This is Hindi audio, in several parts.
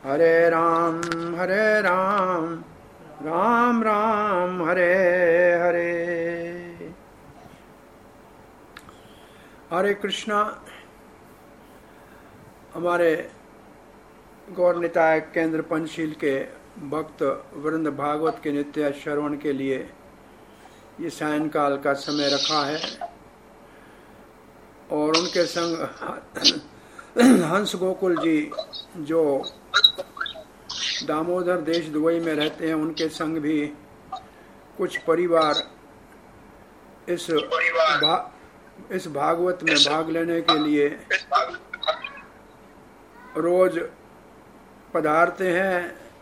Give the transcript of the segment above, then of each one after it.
हरे राम राम राम हरे हरे। हरे कृष्णा। हमारे गौर निताय केंद्र पंचशील के भक्त वृंद भागवत के नित्य श्रवण के लिए ये सायंकाल का समय रखा है और उनके संग हंस गोकुल जी जो दामोदर देश दुबई में रहते हैं उनके संग भी कुछ परिवार इस भागवत में भाग लेने के लिए रोज पधारते हैं।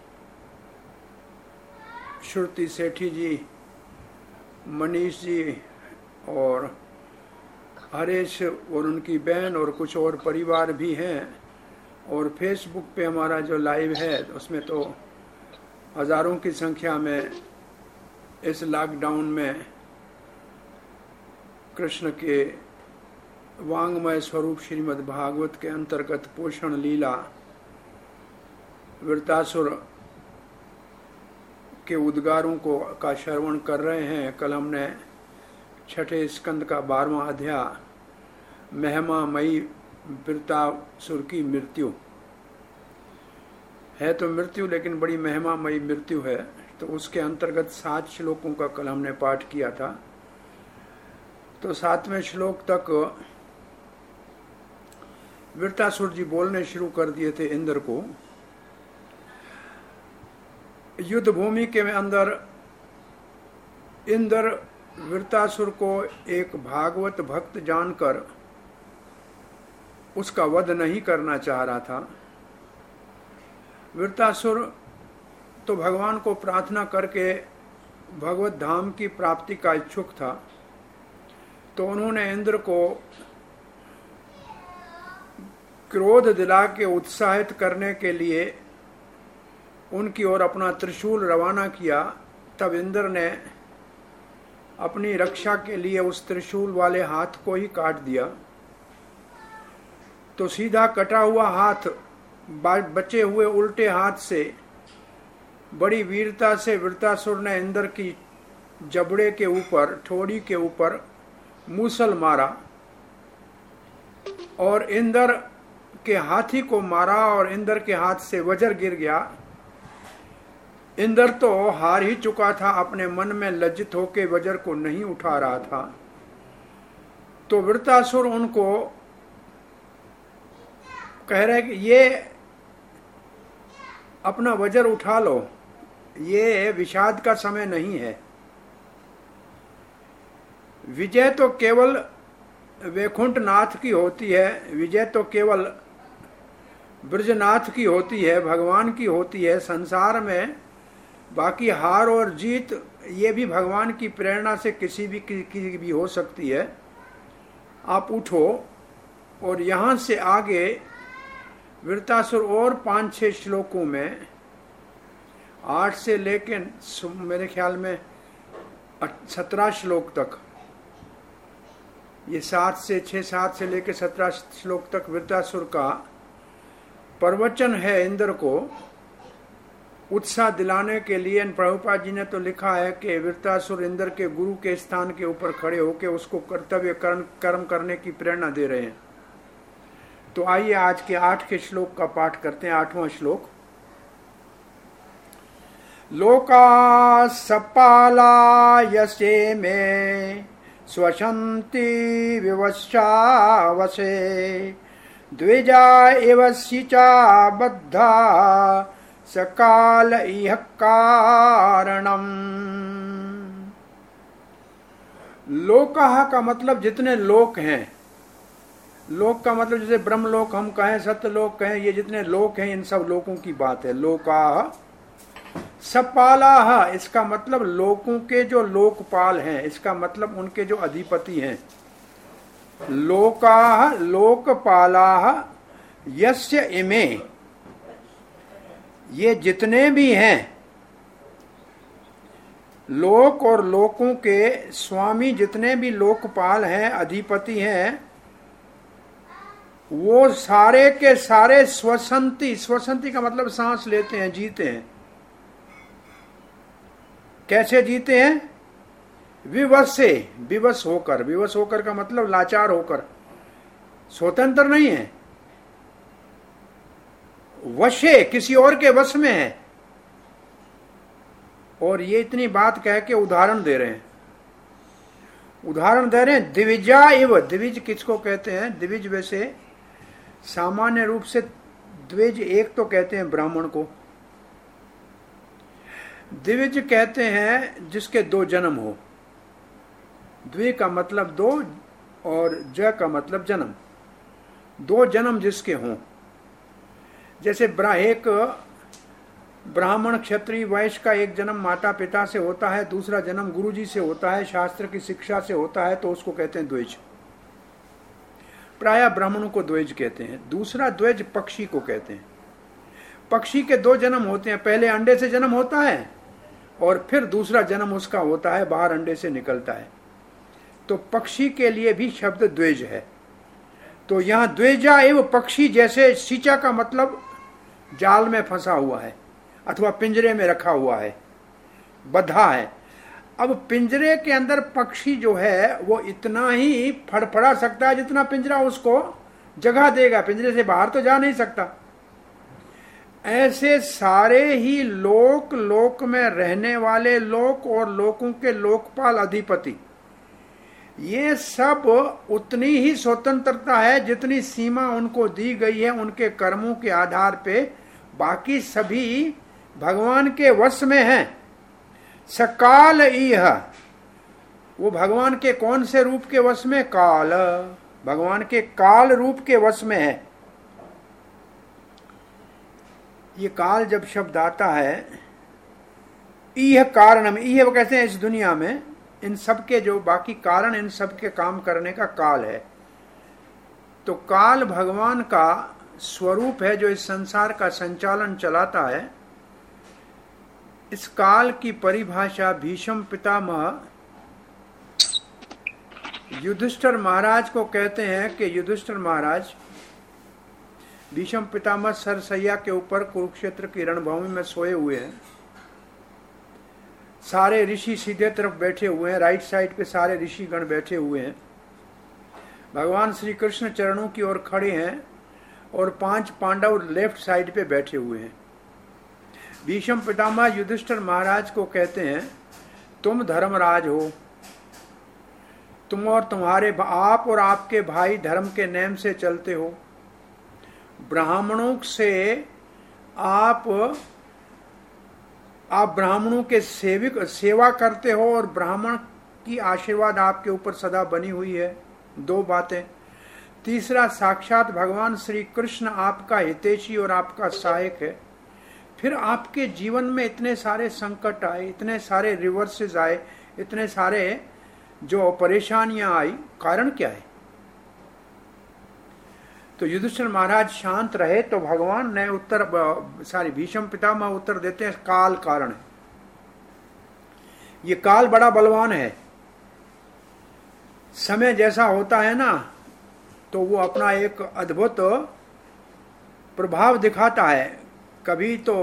श्रुति सेठी जी, मनीष जी और हरेश और उनकी बहन और कुछ और परिवार भी हैं। और फेसबुक पे हमारा जो लाइव है उसमें तो हजारों की संख्या में इस लॉकडाउन में कृष्ण के वांग्मय स्वरूप श्रीमद् भागवत के अंतर्गत पोषण लीला वृत्तासुर के उद्गारों का श्रवण कर रहे हैं। कल हमने छठे स्कंद का 12वां अध्याय महिमामयी वृत्तासुर की मृत्यु है, तो मृत्यु लेकिन बड़ी महिमामयी मृत्यु है, तो उसके अंतर्गत 7 श्लोकों का कल हमने पाठ किया था। तो 7वें श्लोक तक वृत्तासुर जी बोलने शुरू कर दिए थे इंद्र को। युद्ध भूमि के अंदर इंद्र वृत्तासुर को एक भागवत भक्त जानकर उसका वध नहीं करना चाह रहा था। वृत्तासुर तो भगवान को प्रार्थना करके भगवत धाम की प्राप्ति का इच्छुक था, तो उन्होंने इंद्र को क्रोध दिला के उत्साहित करने के लिए उनकी ओर अपना त्रिशूल रवाना किया। तब इंद्र ने अपनी रक्षा के लिए उस त्रिशूल वाले हाथ को ही काट दिया। तो सीधा कटा हुआ हाथ बचे हुए उल्टे हाथ से बड़ी वीरता से वृत्तासुर ने इंद्र की जबड़े के ऊपर, ठोड़ी के ऊपर मूसल मारा और इंद्र के हाथी को मारा और इंद्र के हाथ से वज्र गिर गया। इंद्र तो हार ही चुका था, अपने मन में लज्जित होकर वज्र को नहीं उठा रहा था। तो वृत्तासुर उनको कह रहे कि ये अपना वज्र उठा लो, ये विषाद का समय नहीं है। विजय तो केवल वैकुंठ नाथ की होती है, विजय तो केवल ब्रजनाथ की होती है, भगवान की होती है। संसार में बाकी हार और जीत ये भी भगवान की प्रेरणा से किसी भी हो सकती है। आप उठो। और यहां से आगे वृत्तासुर और 5-6 श्लोकों में 8 से लेकर मेरे ख्याल में 17 श्लोक तक, ये 7 से लेकर 17 श्लोक तक वृत्तासुर का प्रवचन है इंद्र को उत्साह दिलाने के लिए। प्रभुपाद जी ने तो लिखा है कि वृत्तासुर इंद्र के गुरु के स्थान के ऊपर खड़े होकर उसको कर्तव्य कर्म करने की प्रेरणा दे रहे हैं। तो आइए आज के 8 के श्लोक का पाठ करते हैं। 8वां श्लोक। लोका सपाला यसे में स्वशंति विवशावसे द्विजा एव सिचा बद्धा सकाल इह कारणम। लोका का मतलब जितने लोक हैं, लोक का मतलब जैसे ब्रह्मलोक हम कहें, सत्यलोक कहें, ये जितने लोक हैं इन सब लोकों की बात है। लोका सपाला, इसका मतलब लोकों के जो लोकपाल हैं, इसका मतलब उनके जो अधिपति हैं। लोका लोकपाला यस्य इमे, ये जितने भी हैं लोक और लोकों के स्वामी, जितने भी लोकपाल हैं, अधिपति हैं, वो सारे के सारे स्वसंती, स्वसंती का मतलब सांस लेते हैं, जीते हैं। कैसे जीते हैं? विवश से, विवश होकर। विवश होकर का मतलब लाचार होकर, स्वतंत्र नहीं है, वशे, किसी और के वश में है। और ये इतनी बात कह के उदाहरण दे रहे हैं, उदाहरण दे रहे हैं। द्विजा इव, द्विज किसको कहते हैं? द्विज वैसे सामान्य रूप से द्विज एक तो कहते हैं ब्राह्मण को, द्विज कहते हैं जिसके दो जन्म हो। द्वि का मतलब दो और ज का मतलब जन्म, दो जन्म जिसके हों। जैसे एक ब्राह्मण क्षत्रिय वैश्य का एक जन्म माता पिता से होता है, दूसरा जन्म गुरुजी से होता है, शास्त्र की शिक्षा से होता है, तो उसको कहते हैं द्विज। प्रायः ब्राह्मणों को द्विज कहते हैं। दूसरा द्विज पक्षी को कहते हैं। पक्षी के दो जन्म होते हैं, पहले अंडे से जन्म होता है और फिर दूसरा जन्म उसका होता है, बाहर अंडे से निकलता है। तो पक्षी के लिए भी शब्द द्विज है। तो यहां द्विजा एवं पक्षी, जैसे सीचा का मतलब जाल में फंसा हुआ है अथवा पिंजरे में रखा हुआ है, बंधा है। अब पिंजरे के अंदर पक्षी जो है वो इतना ही फड़फड़ा सकता है जितना पिंजरा उसको जगह देगा, पिंजरे से बाहर तो जा नहीं सकता। ऐसे सारे ही लोक, लोक में रहने वाले लोक और लोकों के लोकपाल अधिपति, ये सब उतनी ही स्वतंत्रता है जितनी सीमा उनको दी गई है उनके कर्मों के आधार पे। बाकी सभी भगवान के वश में हैं। सकाल इह, वो भगवान के कौन से रूप के वश में? काल, भगवान के काल रूप के वश में है। ये काल जब शब्द आता है, इह कारणम, इह वो कहते हैं इस दुनिया में इन सब के जो बाकी कारण, इन सब के काम करने का काल है। तो काल भगवान का स्वरूप है जो इस संसार का संचालन चलाता है। इस काल की परिभाषा भीष्म पितामह युधिष्ठिर महाराज को कहते हैं कि युधिष्ठिर महाराज भीष्म पितामह सरसैया के ऊपर कुरुक्षेत्र की रणभूमि में सोए हुए हैं। सारे ऋषि सीधे तरफ बैठे हुए हैं, राइट साइड पे सारे ऋषिगण बैठे हुए हैं। भगवान श्री कृष्ण चरणों की ओर खड़े हैं और 5 पांडव लेफ्ट साइड पे बैठे हुए हैं। भीष्म पितामह युधिष्ठिर महाराज को कहते हैं, तुम धर्मराज हो, तुम और तुम्हारे आप और आपके भाई धर्म के नेम से चलते हो। ब्राह्मणों से आप ब्राह्मणों के सेवा करते हो और ब्राह्मण की आशीर्वाद आपके ऊपर सदा बनी हुई है। 2 बातें। तीसरा, साक्षात भगवान श्री कृष्ण आपका हितैषी और आपका सहायक है। फिर आपके जीवन में इतने सारे संकट आए, इतने सारे रिवर्सेस आए, इतने सारे जो परेशानियां आई, कारण क्या है? तो युधिष्ठिर महाराज शांत रहे तो भगवान ने भीष्म पितामह उत्तर देते हैं, काल कारण है। ये काल बड़ा बलवान है। समय जैसा होता है ना, तो वो अपना एक अद्भुत प्रभाव दिखाता है। कभी तो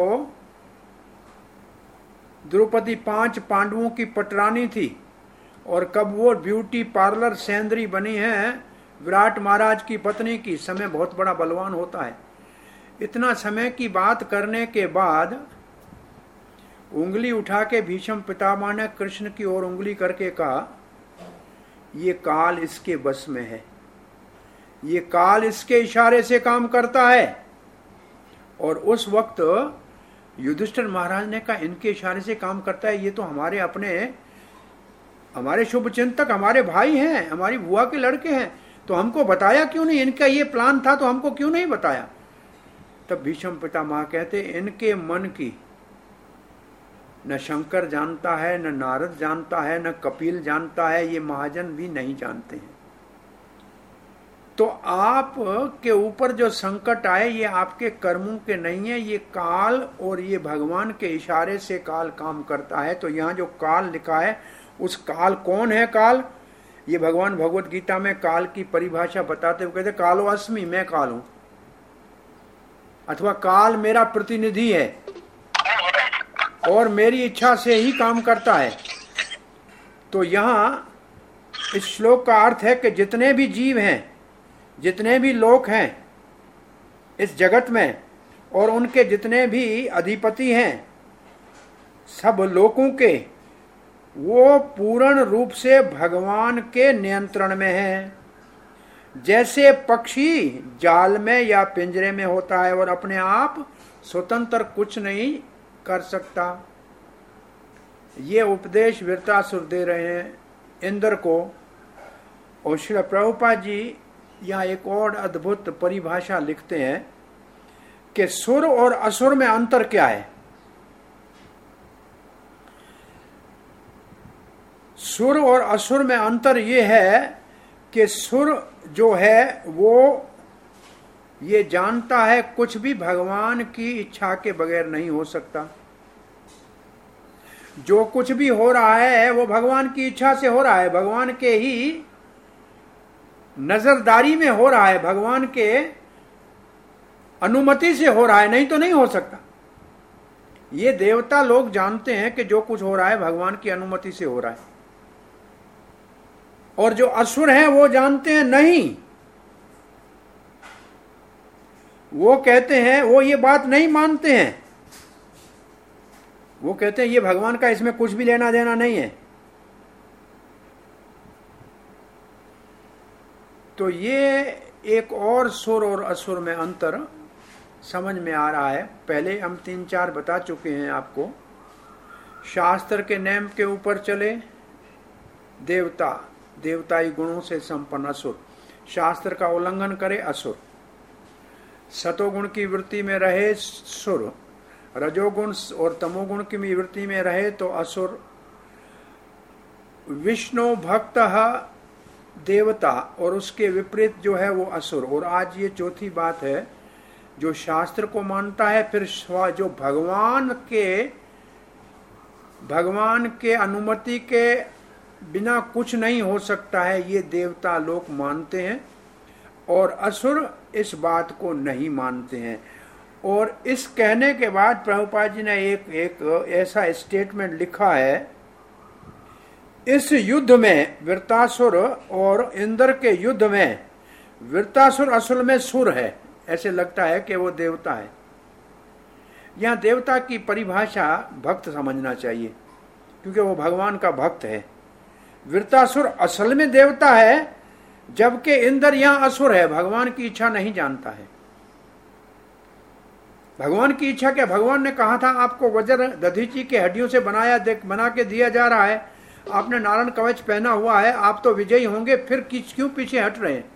द्रौपदी 5 पांडवों की पटरानी थी और कब वो ब्यूटी पार्लर सेंद्री बनी है विराट महाराज की पत्नी की। समय बहुत बड़ा बलवान होता है। इतना समय की बात करने के बाद उंगली उठा के भीष्म पितामह ने कृष्ण की ओर उंगली करके कहा, ये काल इसके बस में है, ये काल इसके इशारे से काम करता है। और उस वक्त युधिष्ठिर महाराज ने कहा, इनके इशारे से काम करता है, ये तो हमारे शुभ चिंतक, हमारे भाई हैं, हमारी बुआ के लड़के हैं, तो हमको बताया क्यों नहीं? इनका ये प्लान था तो हमको क्यों नहीं बताया? तब भीष्म पितामह कहते, इनके मन की न शंकर जानता है, न नारद जानता है, न कपिल जानता है, ये महाजन भी नहीं जानते हैं। तो आप के ऊपर जो संकट आए ये आपके कर्मों के नहीं है, ये काल और ये भगवान के इशारे से काल काम करता है। तो यहाँ जो काल लिखा है, उस काल कौन है? काल ये भगवान भगवत गीता में काल की परिभाषा बताते हुए कहते कालो अस्मि, मैं काल हूं, अथवा काल मेरा प्रतिनिधि है और मेरी इच्छा से ही काम करता है। तो यहां इस श्लोक का अर्थ है कि जितने भी जीव हैं, जितने भी लोक हैं इस जगत में, और उनके जितने भी अधिपति हैं सब लोकों के, वो पूर्ण रूप से भगवान के नियंत्रण में हैं। जैसे पक्षी जाल में या पिंजरे में होता है और अपने आप स्वतंत्र कुछ नहीं कर सकता। ये उपदेश वृत्रासुर दे रहे हैं इंद्र को। और श्री प्रभुपाद जी यहाँ एक और अद्भुत परिभाषा लिखते हैं कि सुर और असुर में अंतर क्या है। सुर और असुर में अंतर ये है कि सुर जो है वो ये जानता है कुछ भी भगवान की इच्छा के बगैर नहीं हो सकता। जो कुछ भी हो रहा है वो भगवान की इच्छा से हो रहा है, भगवान के ही नजरदारी में हो रहा है, भगवान के अनुमति से हो रहा है, नहीं तो नहीं हो सकता। ये देवता लोग जानते हैं कि जो कुछ हो रहा है भगवान की अनुमति से हो रहा है, और जो असुर हैं वो जानते हैं नहीं, वो कहते हैं, वो ये बात नहीं मानते हैं, वो कहते हैं ये भगवान का इसमें कुछ भी लेना देना नहीं है। तो ये एक और सुर और असुर में अंतर समझ में आ रहा है। पहले हम 3-4 बता चुके हैं आपको। शास्त्र के नियम के ऊपर चले देवता, देवताई गुणों से संपन्न असुर, शास्त्र का उल्लंघन करे असुर, सतोगुण की वृत्ति में रहे सुर, रजोगुण और तमोगुण की वृत्ति में रहे तो असुर, विष्णु भक्त देवता और उसके विपरीत जो है वो असुर। और आज ये चौथी बात है, जो शास्त्र को मानता है फिर जो भगवान के अनुमति के बिना कुछ नहीं हो सकता है, ये देवता लोग मानते हैं और असुर इस बात को नहीं मानते हैं। और इस कहने के बाद प्रभुपाद जी ने एक ऐसा स्टेटमेंट लिखा है, इस युद्ध में वृत्रासुर और इंद्र के युद्ध में वृत्रासुर असल में सुर है, ऐसे लगता है कि वो देवता है। यहां देवता की परिभाषा भक्त समझना चाहिए, क्योंकि वो भगवान का भक्त है। वृत्रासुर असल में देवता है, जबकि इंद्र यहां असुर है, भगवान की इच्छा नहीं जानता है। भगवान की इच्छा क्या? भगवान ने कहा था आपको वज्र दधीची के हड्डियों से बना के दिया जा रहा है, आपने नारायण कवच पहना हुआ है, आप तो विजयी होंगे, फिर क्यों पीछे हट रहे हैं?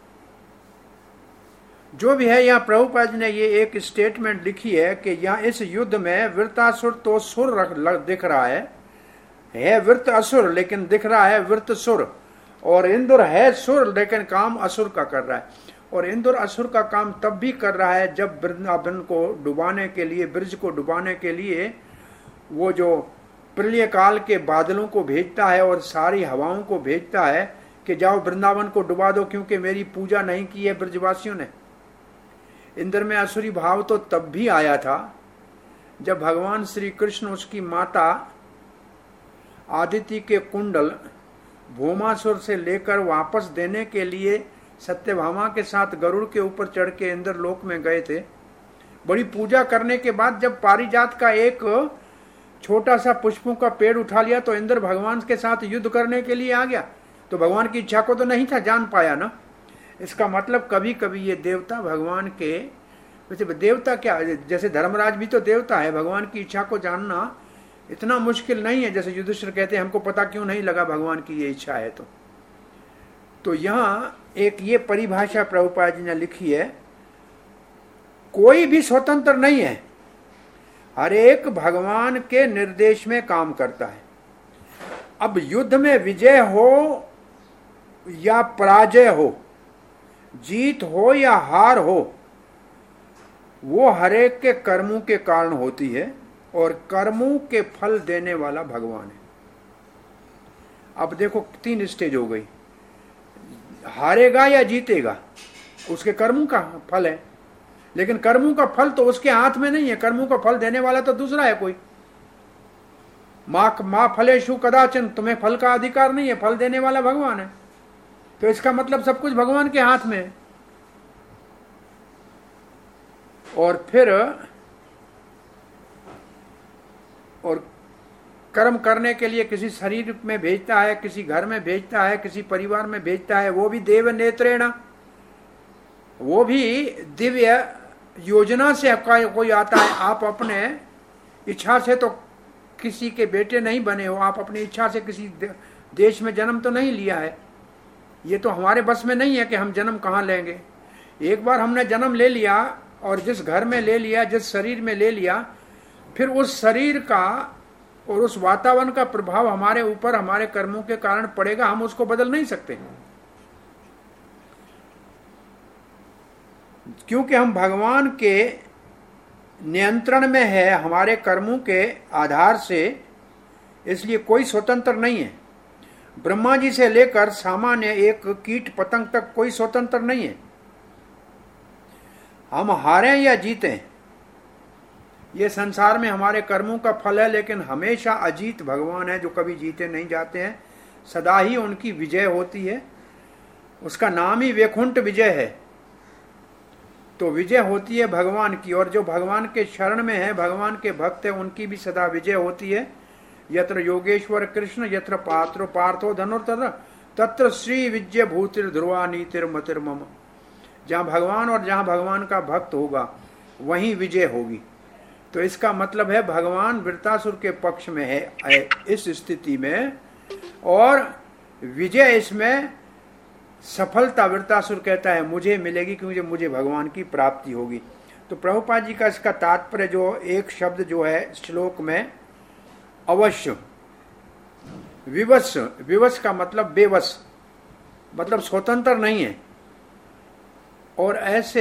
जो भी है, यहाँ प्रभुपाद ने ये एक स्टेटमेंट लिखी है कि यहाँ इस युद्ध में वृत्रासुर तो सुर दिख रहा है वृत्त असुर लेकिन दिख रहा है वृत्त सुर, और इंद्र है सुर लेकिन काम असुर का कर रहा है। और इंद्र असुर का काम तब भी कर रहा है जब वृंदावन को डुबाने के लिए, ब्रज को डुबाने के लिए वो जो प्रलय काल के बादलों को भेजता है और सारी हवाओं को भेजता है कि जाओ वृंदावन को डुबा दो, क्योंकि मेरी पूजा नहीं की है ब्रजवासियों ने। इंद्र में असुरी भाव तो तब भी आया था जब भगवान श्री कृष्ण उसकी माता आदिति के कुंडल भौमासुर से लेकर वापस देने के लिए सत्यभामा के साथ गरुड़ के ऊपर चढ़ के इंद्र लोक में गए थे। बड़ी पूजा करने के बाद जब पारिजात का एक छोटा सा पुष्पों का पेड़ उठा लिया तो इंद्र भगवान के साथ युद्ध करने के लिए आ गया। तो भगवान की इच्छा को तो नहीं था जान पाया ना। इसका मतलब कभी कभी ये देवता भगवान के, वैसे देवता क्या, जैसे धर्मराज भी तो देवता है, भगवान की इच्छा को जानना इतना मुश्किल नहीं है। जैसे युधिष्ठिर कहते हैं हमको पता क्यों नहीं लगा भगवान की ये इच्छा है। तो यहाँ एक ये परिभाषा प्रभुपाद जी ने लिखी है, कोई भी स्वतंत्र नहीं है, हर एक भगवान के निर्देश में काम करता है। अब युद्ध में विजय हो या पराजय हो, जीत हो या हार हो, वो हर एक के कर्मों के कारण होती है और कर्मों के फल देने वाला भगवान है। अब देखो 3 स्टेज हो गई, हारेगा या जीतेगा उसके कर्मों का फल है, लेकिन कर्मों का फल तो उसके हाथ में नहीं है, कर्मों का फल देने वाला तो दूसरा है कोई। माँ फलेशु कदाचन, तुम्हें फल का अधिकार नहीं है, फल देने वाला भगवान है। तो इसका मतलब सब कुछ भगवान के हाथ में है। और फिर और कर्म करने के लिए किसी शरीर में भेजता है, किसी घर में भेजता है, किसी परिवार में भेजता है, वो भी देव नेत्रेण, वो भी दिव्य योजना से कोई आता है। आप अपने इच्छा से तो किसी के बेटे नहीं बने हो, आप अपनी इच्छा से किसी देश में जन्म तो नहीं लिया है। ये तो हमारे बस में नहीं है कि हम जन्म कहाँ लेंगे। एक बार हमने जन्म ले लिया और जिस घर में ले लिया, जिस शरीर में ले लिया, फिर उस शरीर का और उस वातावरण का प्रभाव हमारे ऊपर हमारे कर्मों के कारण पड़ेगा, हम उसको बदल नहीं सकते, क्योंकि हम भगवान के नियंत्रण में है हमारे कर्मों के आधार से, इसलिए कोई स्वतंत्र नहीं है। ब्रह्मा जी से लेकर सामान्य एक कीट पतंग तक कोई स्वतंत्र नहीं है। हम हारें या जीतें, ये संसार में हमारे कर्मों का फल है, लेकिन हमेशा अजीत भगवान है जो कभी जीते नहीं जाते हैं, सदा ही उनकी विजय होती है। उसका नाम ही वैकुंठ विजय है। तो विजय होती है भगवान की, और जो भगवान के शरण में है, भगवान के भक्त है, उनकी भी सदा विजय होती है। यत्र योगेश्वर कृष्ण यत्र पात्रो पार्थो धनुर्धर तत्र श्री विजय भूतिर ध्रुवा नीतिर मतिर्मम। जहां भगवान और जहां भगवान का भक्त होगा वहीं विजय होगी। तो इसका मतलब है भगवान वृत्तासुर के पक्ष में है इस स्थिति में, और विजय इसमें सफलता वृत्तासुर कहता है मुझे मिलेगी, क्योंकि मुझे भगवान की प्राप्ति होगी। तो प्रभुपाद जी का इसका तात्पर्य जो एक शब्द जो है श्लोक में अवश्य, विवश, विवश का मतलब बेवश, मतलब स्वतंत्र नहीं है। और ऐसे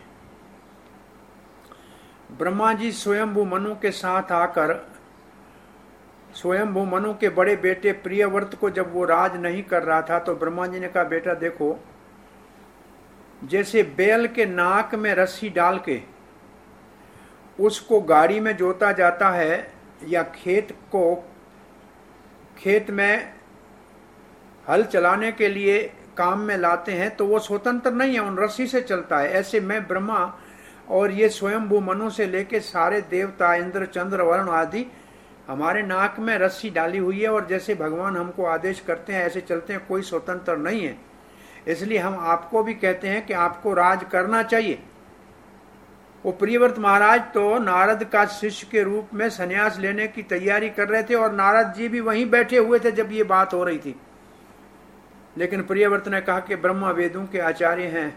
ब्रह्मा जी स्वयंभू मनु के साथ आकर, स्वयंभू मनु के बड़े बेटे प्रियव्रत को जब वो राज नहीं कर रहा था, तो ब्रह्मा जी ने कहा बेटा देखो, जैसे बैल के नाक में रस्सी डाल के उसको गाड़ी में जोता जाता है या खेत में हल चलाने के लिए काम में लाते हैं, तो वो स्वतंत्र नहीं है, उन रस्सी से चलता है। ऐसे मैं ब्रह्मा और ये स्वयंभू मनु से लेके सारे देवता, इंद्र, चंद्र, वरुण आदि, हमारे नाक में रस्सी डाली हुई है, और जैसे भगवान हमको आदेश करते हैं ऐसे चलते हैं, कोई स्वतंत्र नहीं है। इसलिए हम आपको भी कहते हैं कि आपको राज करना चाहिए। वो प्रियव्रत महाराज तो नारद का शिष्य के रूप में संन्यास लेने की तैयारी कर रहे थे, और नारद जी भी वहीं बैठे हुए थे जब ये बात हो रही थी। लेकिन प्रियव्रत ने कहा कि ब्रह्मा वेदों के आचार्य हैं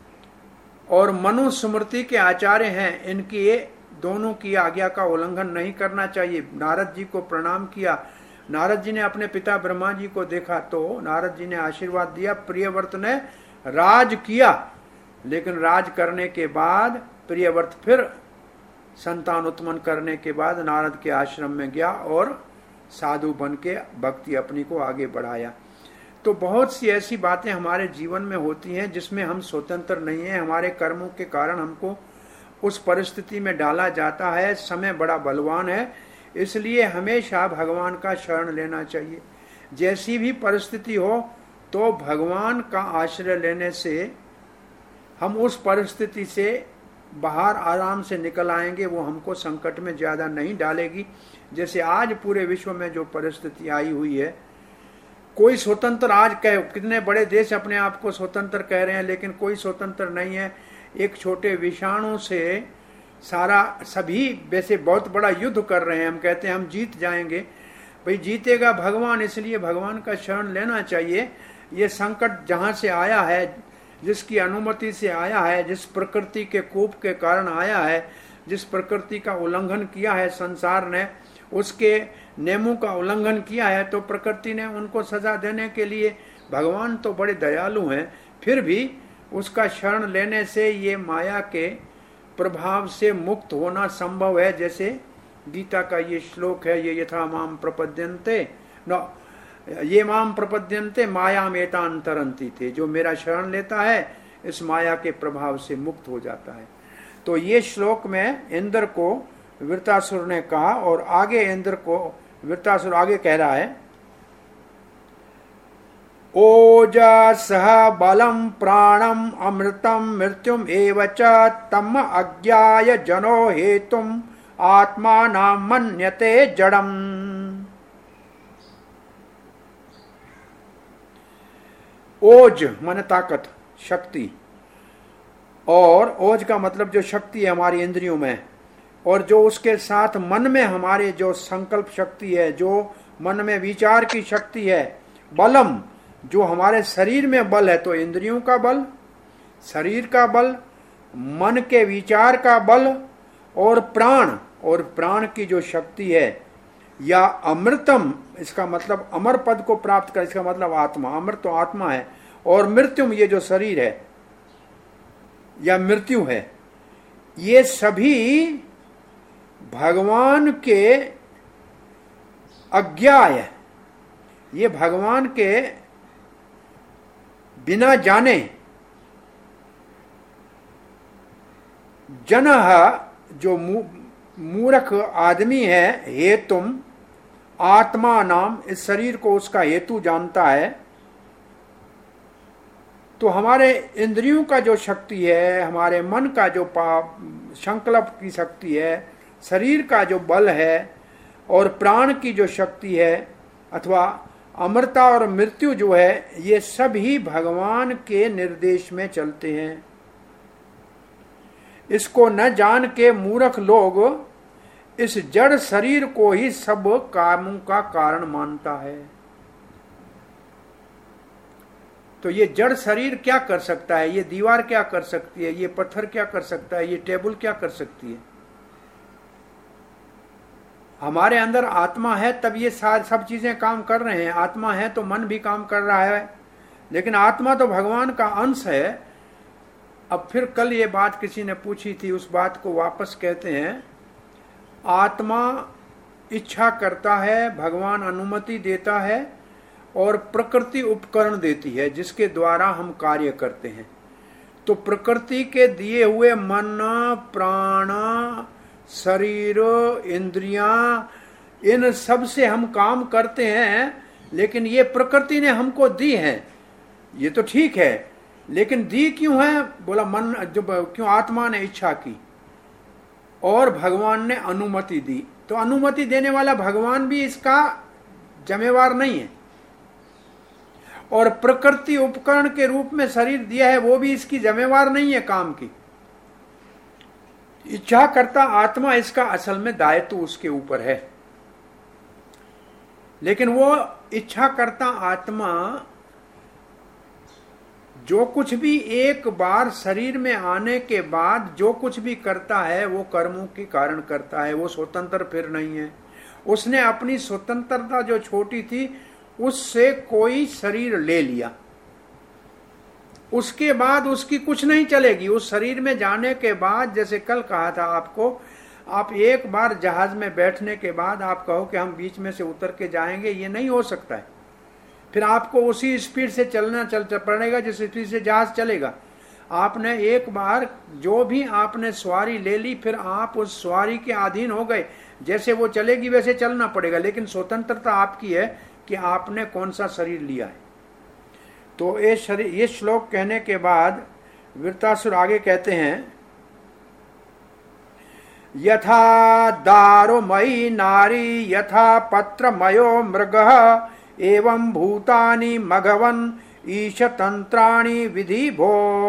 और मनु स्मृति के आचार्य हैं, इनकी ये दोनों की आज्ञा का उल्लंघन नहीं करना चाहिए। नारद जी को प्रणाम किया। नारद जी ने अपने पिता ब्रह्मा जी को देखा तो नारद जी ने आशीर्वाद दिया। प्रियव्रत ने राज किया, लेकिन राज करने के बाद प्रियव्रत फिर संतान उत्पन्न करने के बाद नारद के आश्रम में गया और साधु बन के भक्ति अपनी को आगे बढ़ाया। तो बहुत सी ऐसी बातें हमारे जीवन में होती हैं जिसमें हम स्वतंत्र नहीं हैं। हमारे कर्मों के कारण हमको उस परिस्थिति में डाला जाता है। समय बड़ा बलवान है, इसलिए हमेशा भगवान का शरण लेना चाहिए। जैसी भी परिस्थिति हो तो भगवान का आश्रय लेने से हम उस परिस्थिति से बाहर आराम से निकल आएंगे, वो हमको संकट में ज्यादा नहीं डालेगी। जैसे आज पूरे विश्व में जो परिस्थिति आई हुई है, कोई स्वतंत्र, आज कितने बड़े देश अपने आप को स्वतंत्र कह रहे हैं, लेकिन कोई स्वतंत्र नहीं है। एक छोटे विषाणु से सभी वैसे बहुत बड़ा युद्ध कर रहे हैं। हम कहते हैं हम जीत जाएंगे, भाई जीतेगा भगवान, इसलिए भगवान का शरण लेना चाहिए। ये संकट जहां से आया है, जिसकी अनुमति से आया है, जिस प्रकृति के कोप के कारण आया है, जिस प्रकृति का उल्लंघन किया है संसार ने, उसके नियमों का उल्लंघन किया है, तो प्रकृति ने उनको सजा देने के लिए, भगवान तो बड़े दयालु हैं, फिर भी उसका शरण लेने से ये माया के प्रभाव से मुक्त होना संभव है। जैसे गीता का ये श्लोक है, ये यथा माम प्रपद्यन्ते न ये माम प्रपद्यन्ते मायाम एतान तरन्ति थे, जो मेरा शरण लेता है इस माया के प्रभाव से मुक्त हो जाता है। तो ये श्लोक में इंद्र को वृत्रासुर ने कहा, और आगे इंद्र को वृत्रासुर आगे कह रहा है, ओजसः बलम प्राणम अमृतम मृत्युम एव च तम अज्ञाय जनो हेतुम आत्मानं मन्यते जड़म। ओज मन ताकत, शक्ति, और ओज का मतलब जो शक्ति है हमारी इंद्रियों में, और जो उसके साथ मन में हमारे जो संकल्प शक्ति है, जो मन में विचार की शक्ति है, बलम जो हमारे शरीर में बल है, तो इंद्रियों का बल, शरीर का बल, मन के विचार का बल, और प्राण की जो शक्ति है, या अमृतम, इसका मतलब अमर पद को प्राप्त कर, इसका मतलब आत्मा, अमृत तो आत्मा है, और मृत्युम ये जो शरीर है या मृत्यु है, ये सभी भगवान के अज्ञाय, ये भगवान के बिना जाने, जनः जो मूर्ख आदमी है, हेतुम आत्मा नाम, इस शरीर को उसका हेतु जानता है। तो हमारे इंद्रियों का जो शक्ति है, हमारे मन का जो संकल्प की शक्ति है, शरीर का जो बल है, और प्राण की जो शक्ति है, अथवा अमरता और मृत्यु जो है, ये सब ही भगवान के निर्देश में चलते हैं। इसको न जान के मूर्ख लोग इस जड़ शरीर को ही सब कामों का कारण मानता है। तो ये जड़ शरीर क्या कर सकता है, ये दीवार क्या कर सकती है, ये पत्थर क्या कर सकता है, ये टेबल क्या कर सकती है? हमारे अंदर आत्मा है तब ये सब चीजें काम कर रहे हैं। आत्मा है तो मन भी काम कर रहा है, लेकिन आत्मा तो भगवान का अंश है। अब फिर कल ये बात किसी ने पूछी थी, उस बात को वापस कहते हैं। आत्मा इच्छा करता है, भगवान अनुमति देता है, और प्रकृति उपकरण देती है जिसके द्वारा हम कार्य करते हैं। तो प्रकृति के दिए हुए मन, प्राण, शरीर, इंद्रियां, इन सब से हम काम करते हैं, लेकिन ये प्रकृति ने हमको दी है, ये तो ठीक है, लेकिन दी क्यों है? बोला मन, जब क्यों आत्मा ने इच्छा की और भगवान ने अनुमति दी, तो अनुमति देने वाला भगवान भी इसका जिम्मेवार नहीं है, और प्रकृति उपकरण के रूप में शरीर दिया है वो भी इसकी जिम्मेवार नहीं है काम की। इच्छा करता आत्मा, इसका असल में दायित्व उसके ऊपर है। लेकिन वो इच्छा करता आत्मा जो कुछ भी एक बार शरीर में आने के बाद जो कुछ भी करता है वो कर्मों के कारण करता है, वो स्वतंत्र फिर नहीं है। उसने अपनी स्वतंत्रता जो छोटी थी उससे कोई शरीर ले लिया, उसके बाद उसकी कुछ नहीं चलेगी। उस शरीर में जाने के बाद, जैसे कल कहा था आपको, आप एक बार जहाज में बैठने के बाद आप कहो कि हम बीच में से उतर के जाएंगे, ये नहीं हो सकता है। फिर आपको उसी स्पीड से चलना पड़ेगा जिस स्पीड से जहाज चलेगा। आपने एक बार जो भी आपने सवारी ले ली, फिर आप उस सवारी के अधीन हो गए, जैसे वो चलेगी वैसे चलना पड़ेगा, लेकिन स्वतंत्रता आपकी है कि आपने कौन सा शरीर लिया है। तो ये श्लोक कहने के बाद वृत्रासुर आगे कहते हैं, यथा दारुमयी नारी यथा पत्रमयो मृगः एवं भूतानि मघवन ईशतंत्राणि विधि भो।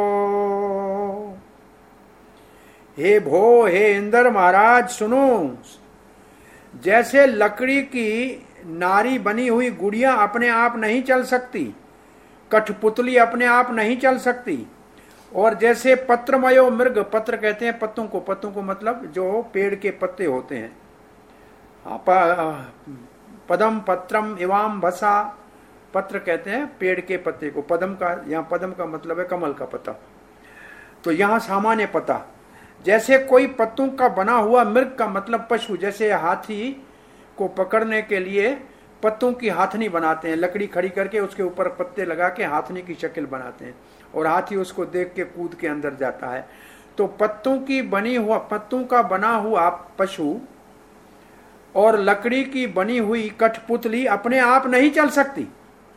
हे इंद्र महाराज सुनो, जैसे लकड़ी की नारी बनी हुई गुड़िया अपने आप नहीं चल सकती, कठपुतली अपने आप नहीं चल सकती, और जैसे पत्रमयो मृग, पत्र कहते हैं पत्तों को मतलब जो पेड़ के पत्ते होते हैं, पदम पत्रम इवाम भसा, पत्र कहते हैं पेड़ के पत्ते को, पदम का, यहाँ पदम का मतलब है कमल का पत्ता, तो यहाँ सामान्य पत्ता। जैसे कोई पत्तों का बना हुआ मृग का मतलब पशु, जैसे हाथी को पकड़ने के लिए पत्तों की हाथनी बनाते हैं, लकड़ी खड़ी करके उसके ऊपर पत्ते लगा के हाथनी की शक्ल बनाते हैं और हाथी उसको देख के कूद के अंदर जाता है। तो पत्तों का बना हुआ पशु और लकड़ी की बनी हुई कठपुतली अपने आप नहीं चल सकती।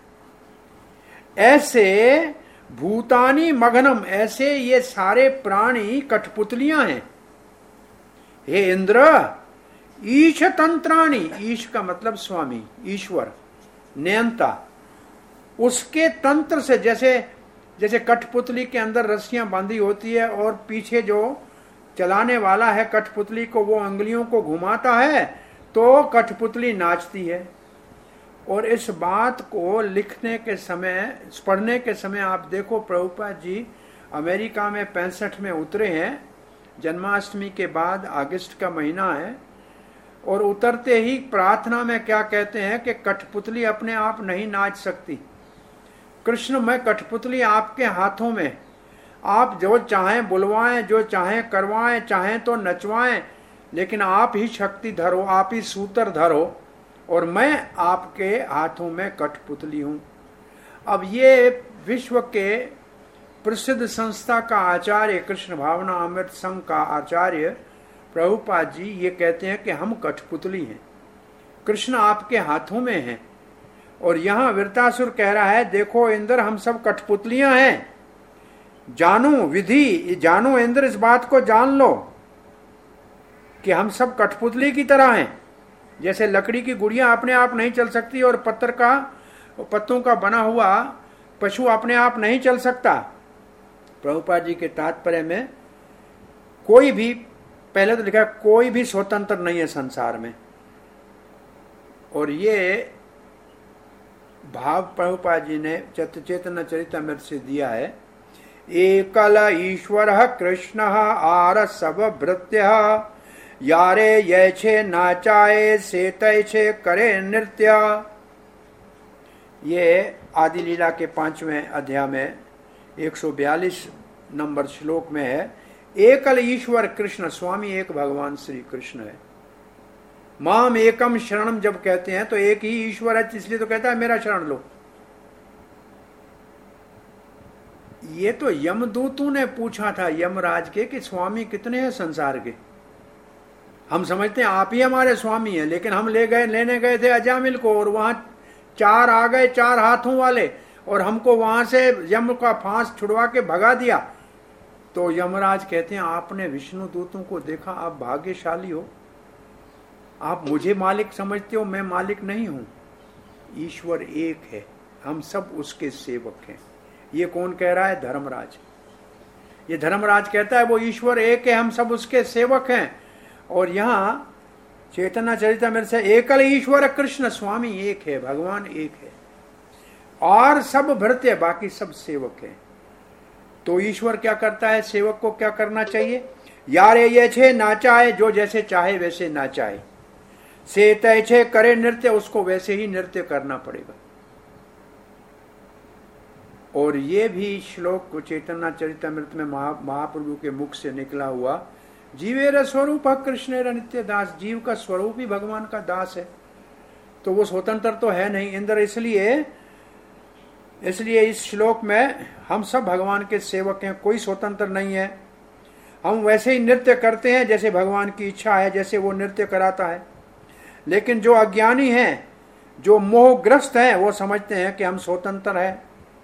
ऐसे भूतानी मगनम, ऐसे ये सारे प्राणी कठपुतलियां हैं। हे इंद्र, ईश तंत्राणी, ईश का मतलब स्वामी, ईश्वर, नियंता, उसके तंत्र से, जैसे कठपुतली के अंदर रस्सियां बांधी होती है और पीछे जो चलाने वाला है कठपुतली को वो अंगुलियों को घुमाता है तो कठपुतली नाचती है। और इस बात को लिखने के समय, पढ़ने के समय आप देखो, प्रभुपाद जी अमेरिका में 65 में उतरे हैं, जन्माष्टमी के बाद अगस्त का महीना है, और उतरते ही प्रार्थना में क्या कहते हैं कि कठपुतली अपने आप नहीं नाच सकती। कृष्ण, मैं कठपुतली आपके हाथों में, आप जो चाहें बुलवाएं, जो चाहें करवाएं, चाहें तो नचवाएं, लेकिन आप ही शक्ति धरो, आप ही सूत्र धरो, और मैं आपके हाथों में कठपुतली हूं। अब ये विश्व के प्रसिद्ध संस्था का आचार्य, कृष्ण भावना अमृत संघ का आचार्य प्रभुपाद जी ये कहते हैं कि हम कठपुतली हैं, कृष्ण आपके हाथों में हैं। और यहां वृत्तासुर कह रहा है, देखो इंद्र, हम सब कठपुतलियां हैं, जानो विधि, जानो इंद्र, इस बात को जान लो कि हम सब कठपुतली की तरह हैं। जैसे लकड़ी की गुड़िया अपने आप नहीं चल सकती और पत्तों का बना हुआ पशु अपने आप नहीं चल सकता। प्रभुपाद जी के तात्पर्य में कोई भी, पहले तो लिखा कोई भी स्वतंत्र नहीं है संसार में, और ये भाव प्रभुपाद जी ने चेतन चरितमृत से दिया है। एकल ईश्वर कृष्ण आर सब भृत्य, यारे ये छे नाचाए से तय छे करे नृत्य। ये आदि लीला के 5वें अध्याय में 142 नंबर श्लोक में है। एकल ईश्वर कृष्ण, स्वामी एक भगवान श्री कृष्ण है। माम एकम शरणम जब कहते हैं तो एक ही ईश्वर है, इसलिए तो कहता है मेरा शरण लो। ये तो यमदूतों ने पूछा था यमराज के कि स्वामी कितने हैं संसार के। हम समझते हैं आप ही हमारे स्वामी हैं, लेकिन हम लेने गए थे अजामिल को, और वहां 4 आ गए 4 हाथों वाले, और हमको वहां से यम का फांस छुड़वा के भगा दिया। तो यमराज कहते हैं आपने विष्णु दूतों को देखा, आप भाग्यशाली हो, आप मुझे मालिक समझते हो, मैं मालिक नहीं हूं। ईश्वर एक है, हम सब उसके सेवक हैं। ये कौन कह रहा है? धर्मराज। ये धर्मराज कहता है वो ईश्वर एक है, हम सब उसके सेवक हैं। और यहां चैतन्य चरितमृत से एकल ईश्वर कृष्ण, स्वामी एक है, भगवान एक है, और सब भृत्य, बाकी सब सेवक हैं। तो ईश्वर क्या करता है? सेवक को क्या करना चाहिए? यारे ये छे नाचाए, जो जैसे चाहे वैसे नाचाए, से तय छे करे नृत्य, उसको वैसे ही नृत्य करना पड़ेगा। और ये भी श्लोक चैतन्य चरितमृत में महाप्रभु के मुख से निकला हुआ, जीवेर स्वरूप कृष्णेर नित्य दास, जीव का स्वरूप ही भगवान का दास है, तो वो स्वतंत्र तो है नहीं इंद्र। इसलिए इस श्लोक में हम सब भगवान के सेवक हैं, कोई स्वतंत्र नहीं है। हम वैसे ही नृत्य करते हैं जैसे भगवान की इच्छा है, जैसे वो नृत्य कराता है। लेकिन जो अज्ञानी हैं, जो मोहग्रस्त हैं, वो समझते हैं कि हम स्वतंत्र हैं।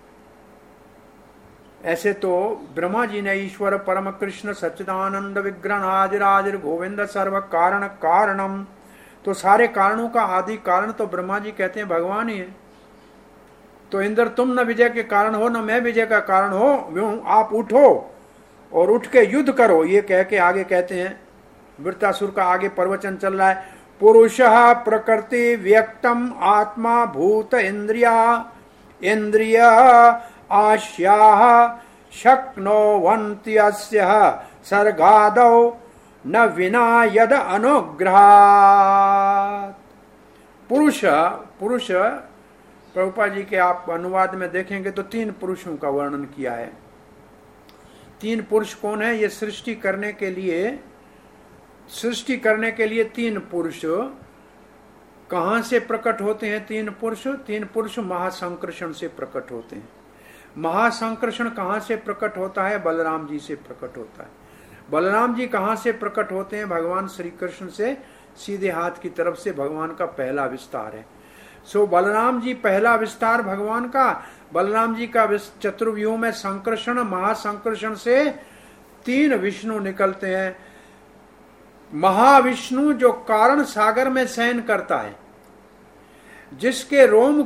ऐसे तो ब्रह्मा जी ने ईश्वर परम कृष्ण सच्चिदानंद विग्रह आदिरादिर गोविंद सर्व कारण कारणम, तो सारे कारणों का आदि कारण तो ब्रह्मा जी कहते हैं भगवान ही है। तो इंद्र तुम न विजय के कारण हो, न मैं विजय का कारण हो, आप उठो और उठ के युद्ध करो। ये कह के आगे कहते हैं, वृत्तासुर का आगे प्रवचन चल रहा है। पुरुषः प्रकृति व्यक्तम आत्मा भूत इंद्रिया आश्याः शक्नोवन्त्यस्य सर्गादौ न विना यद अनुग्रहात्। पुरुष प्रभुपाद जी के आप अनुवाद में देखेंगे तो 3 पुरुषों का वर्णन किया है। 3 पुरुष कौन है? ये सृष्टि करने के लिए 3 पुरुष कहां से प्रकट होते हैं तीन पुरुष? तीन पुरुष महासंकर्षण से प्रकट होते हैं। महासंकर्षण कहां से प्रकट होता है? बलराम जी से प्रकट होता है। बलराम जी कहां से प्रकट होते हैं? भगवान श्री कृष्ण से सीधे हाथ की तरफ से भगवान का पहला विस्तार है। सो बलराम जी पहला विस्तार भगवान का। बलराम जी का चतुर्व्यूह में संकर्षण, महासंकर्षण से तीन विष्णु निकलते हैं। महाविष्णु जो कारण सागर में शयन करता है, जिसके रोम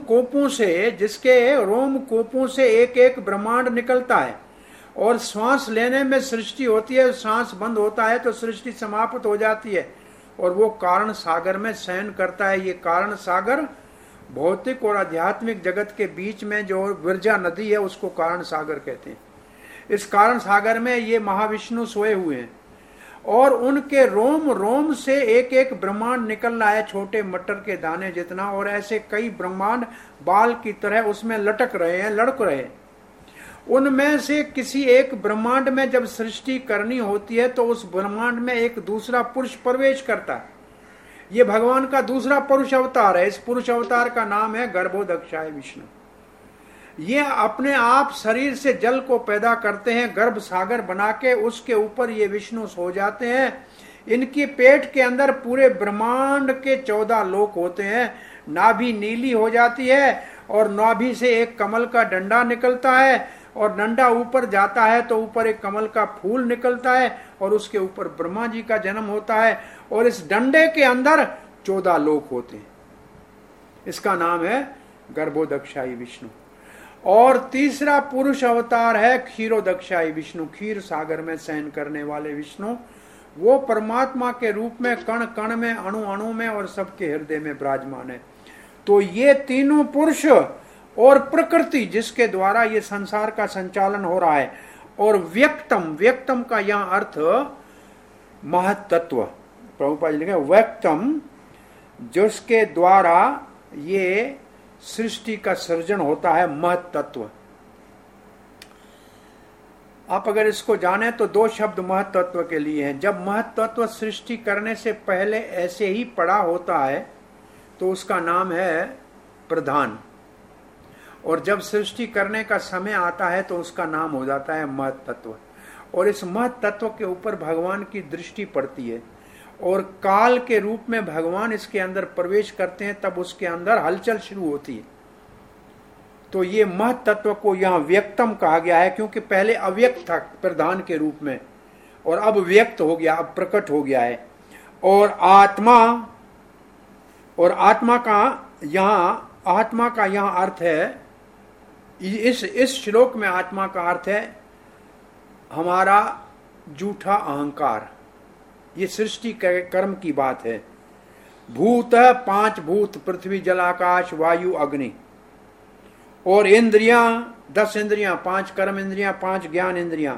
कोपों से एक एक ब्रह्मांड निकलता है, और श्वास लेने में सृष्टि होती है, सांस बंद होता है तो सृष्टि समाप्त हो जाती है, और वो कारण सागर में शयन करता है। ये कारण सागर भौतिक और आध्यात्मिक जगत के बीच में जो विरजा नदी है उसको कारण सागर कहते हैं। इस कारण सागर में ये महाविष्णु सोए हुए हैं, और उनके रोम रोम से एक एक ब्रह्मांड निकल रहा है, छोटे मटर के दाने जितना, और ऐसे कई ब्रह्मांड बाल की तरह उसमें लटक रहे हैं, लड़क रहे हैं। उनमें से किसी एक ब्रह्मांड में जब सृष्टि करनी होती है तो उस ब्रह्मांड में एक दूसरा पुरुष प्रवेश करता है। ये भगवान का दूसरा पुरुष अवतार है। इस पुरुष अवतार का नाम है गर्भोदक्षाय विष्णु। ये अपने आप शरीर से जल को पैदा करते हैं, गर्भ सागर बना के उसके ऊपर ये विष्णु सो जाते हैं। इनके पेट के अंदर पूरे ब्रह्मांड के 14 लोक होते हैं। नाभि नीली हो जाती है, और नाभि से एक कमल का डंडा निकलता है, और डंडा ऊपर जाता है तो ऊपर एक कमल का फूल निकलता है, और उसके ऊपर ब्रह्मा जी का जन्म होता है, और इस डंडे के अंदर 14 लोक होते हैं। इसका नाम है गर्भोदक्षाई विष्णु। और तीसरा पुरुष अवतार है क्षीरोदक्षाई विष्णु, क्षीर सागर में शयन करने वाले विष्णु। वो परमात्मा के रूप में कण कण में, अणु अणु में और सबके हृदय में विराजमान है। तो ये तीनों पुरुष और प्रकृति जिसके द्वारा ये संसार का संचालन हो रहा है, और व्यक्तम का यहाँ अर्थ महत्त्व, प्रभुपाद जी लिखे व्यक्तम, जिसके द्वारा ये सृष्टि का सृजन होता है, महत्त्व। आप अगर इसको जाने तो 2 शब्द महत्त्व के लिए हैं। जब महत्त्व सृष्टि करने से पहले ऐसे ही पड़ा होता है तो उसका नाम है प्रधान, और जब सृष्टि करने का समय आता है तो उसका नाम हो जाता है महत्त्व। और इस महत्त्व के ऊपर भगवान की दृष्टि पड़ती है, और काल के रूप में भगवान इसके अंदर प्रवेश करते हैं, तब उसके अंदर हलचल शुरू होती है। तो ये महत्त्व को यहाँ व्यक्तम कहा गया है, क्योंकि पहले अव्यक्त था प्रधान के रूप में, और अब व्यक्त हो गया, अब प्रकट हो गया है। और आत्मा का यहाँ अर्थ है, इस श्लोक में आत्मा का अर्थ है हमारा झूठा अहंकार। ये सृष्टि कर्म की बात है। भूत 5 भूत, पृथ्वी जल आकाश वायु अग्नि, और इंद्रियां 10 इंद्रियां, 5 कर्म इंद्रियां, 5 ज्ञान इंद्रियां,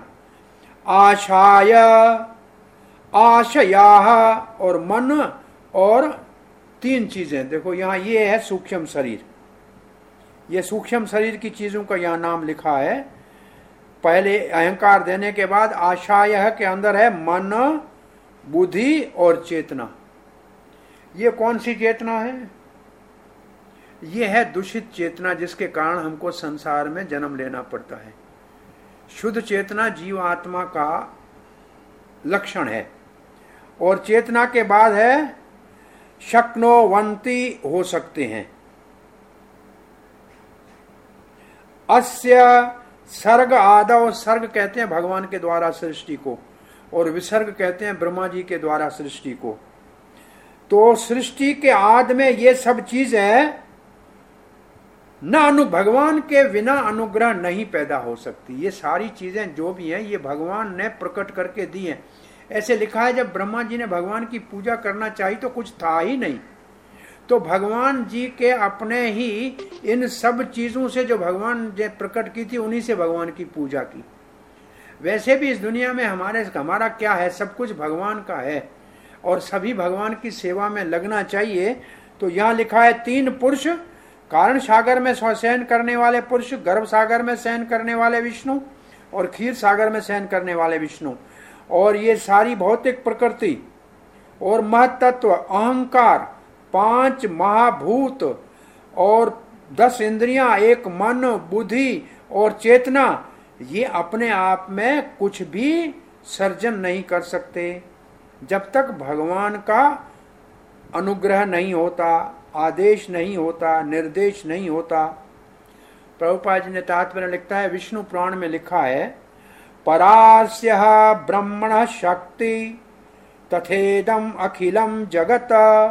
आशया और मन, और 3 चीजें। देखो यहाँ ये है सूक्ष्म शरीर। ये सूक्ष्म शरीर की चीजों का यहाँ नाम लिखा है। पहले अहंकार देने के बाद आशय के अंदर है मन, बुद्धि और चेतना। ये कौन सी चेतना है? ये है दूषित चेतना, जिसके कारण हमको संसार में जन्म लेना पड़ता है। शुद्ध चेतना जीवात्मा का लक्षण है। और चेतना के बाद है शक्नोवंती, हो सकते हैं। अस्य सर्ग आदव, सर्ग कहते हैं भगवान के द्वारा सृष्टि को, और विसर्ग कहते हैं ब्रह्मा जी के द्वारा सृष्टि को। तो सृष्टि के आदि में ये सब चीजें भगवान के बिना अनुग्रह नहीं पैदा हो सकती। ये सारी चीजें जो भी हैं ये भगवान ने प्रकट करके दी हैं। ऐसे लिखा है जब ब्रह्मा जी ने भगवान की पूजा करना चाहिए तो कुछ था ही नहीं, तो भगवान जी के अपने ही इन सब चीजों से जो भगवान ने प्रकट की थी उन्हीं से भगवान की पूजा की। वैसे भी इस दुनिया में हमारा क्या है, सब कुछ भगवान का है, और सभी भगवान की सेवा में लगना चाहिए। तो यहाँ लिखा है 3 पुरुष, कारण सागर में शयन करने वाले पुरुष, गर्भ सागर में शयन करने वाले विष्णु, और क्षीर सागर में शयन करने वाले विष्णु। और ये सारी भौतिक प्रकृति और महत्त्व, अहंकार, 5 महाभूत और 10 इंद्रियां, एक मन, बुद्धि और चेतना, ये अपने आप में कुछ भी सर्जन नहीं कर सकते जब तक भगवान का अनुग्रह नहीं होता, आदेश नहीं होता, निर्देश नहीं होता। प्रभुपाद जी ने तात्पर्य लिखता है, विष्णु पुराण में लिखा है, परास्य ब्रह्मण शक्ति तथेदम अखिलम जगत।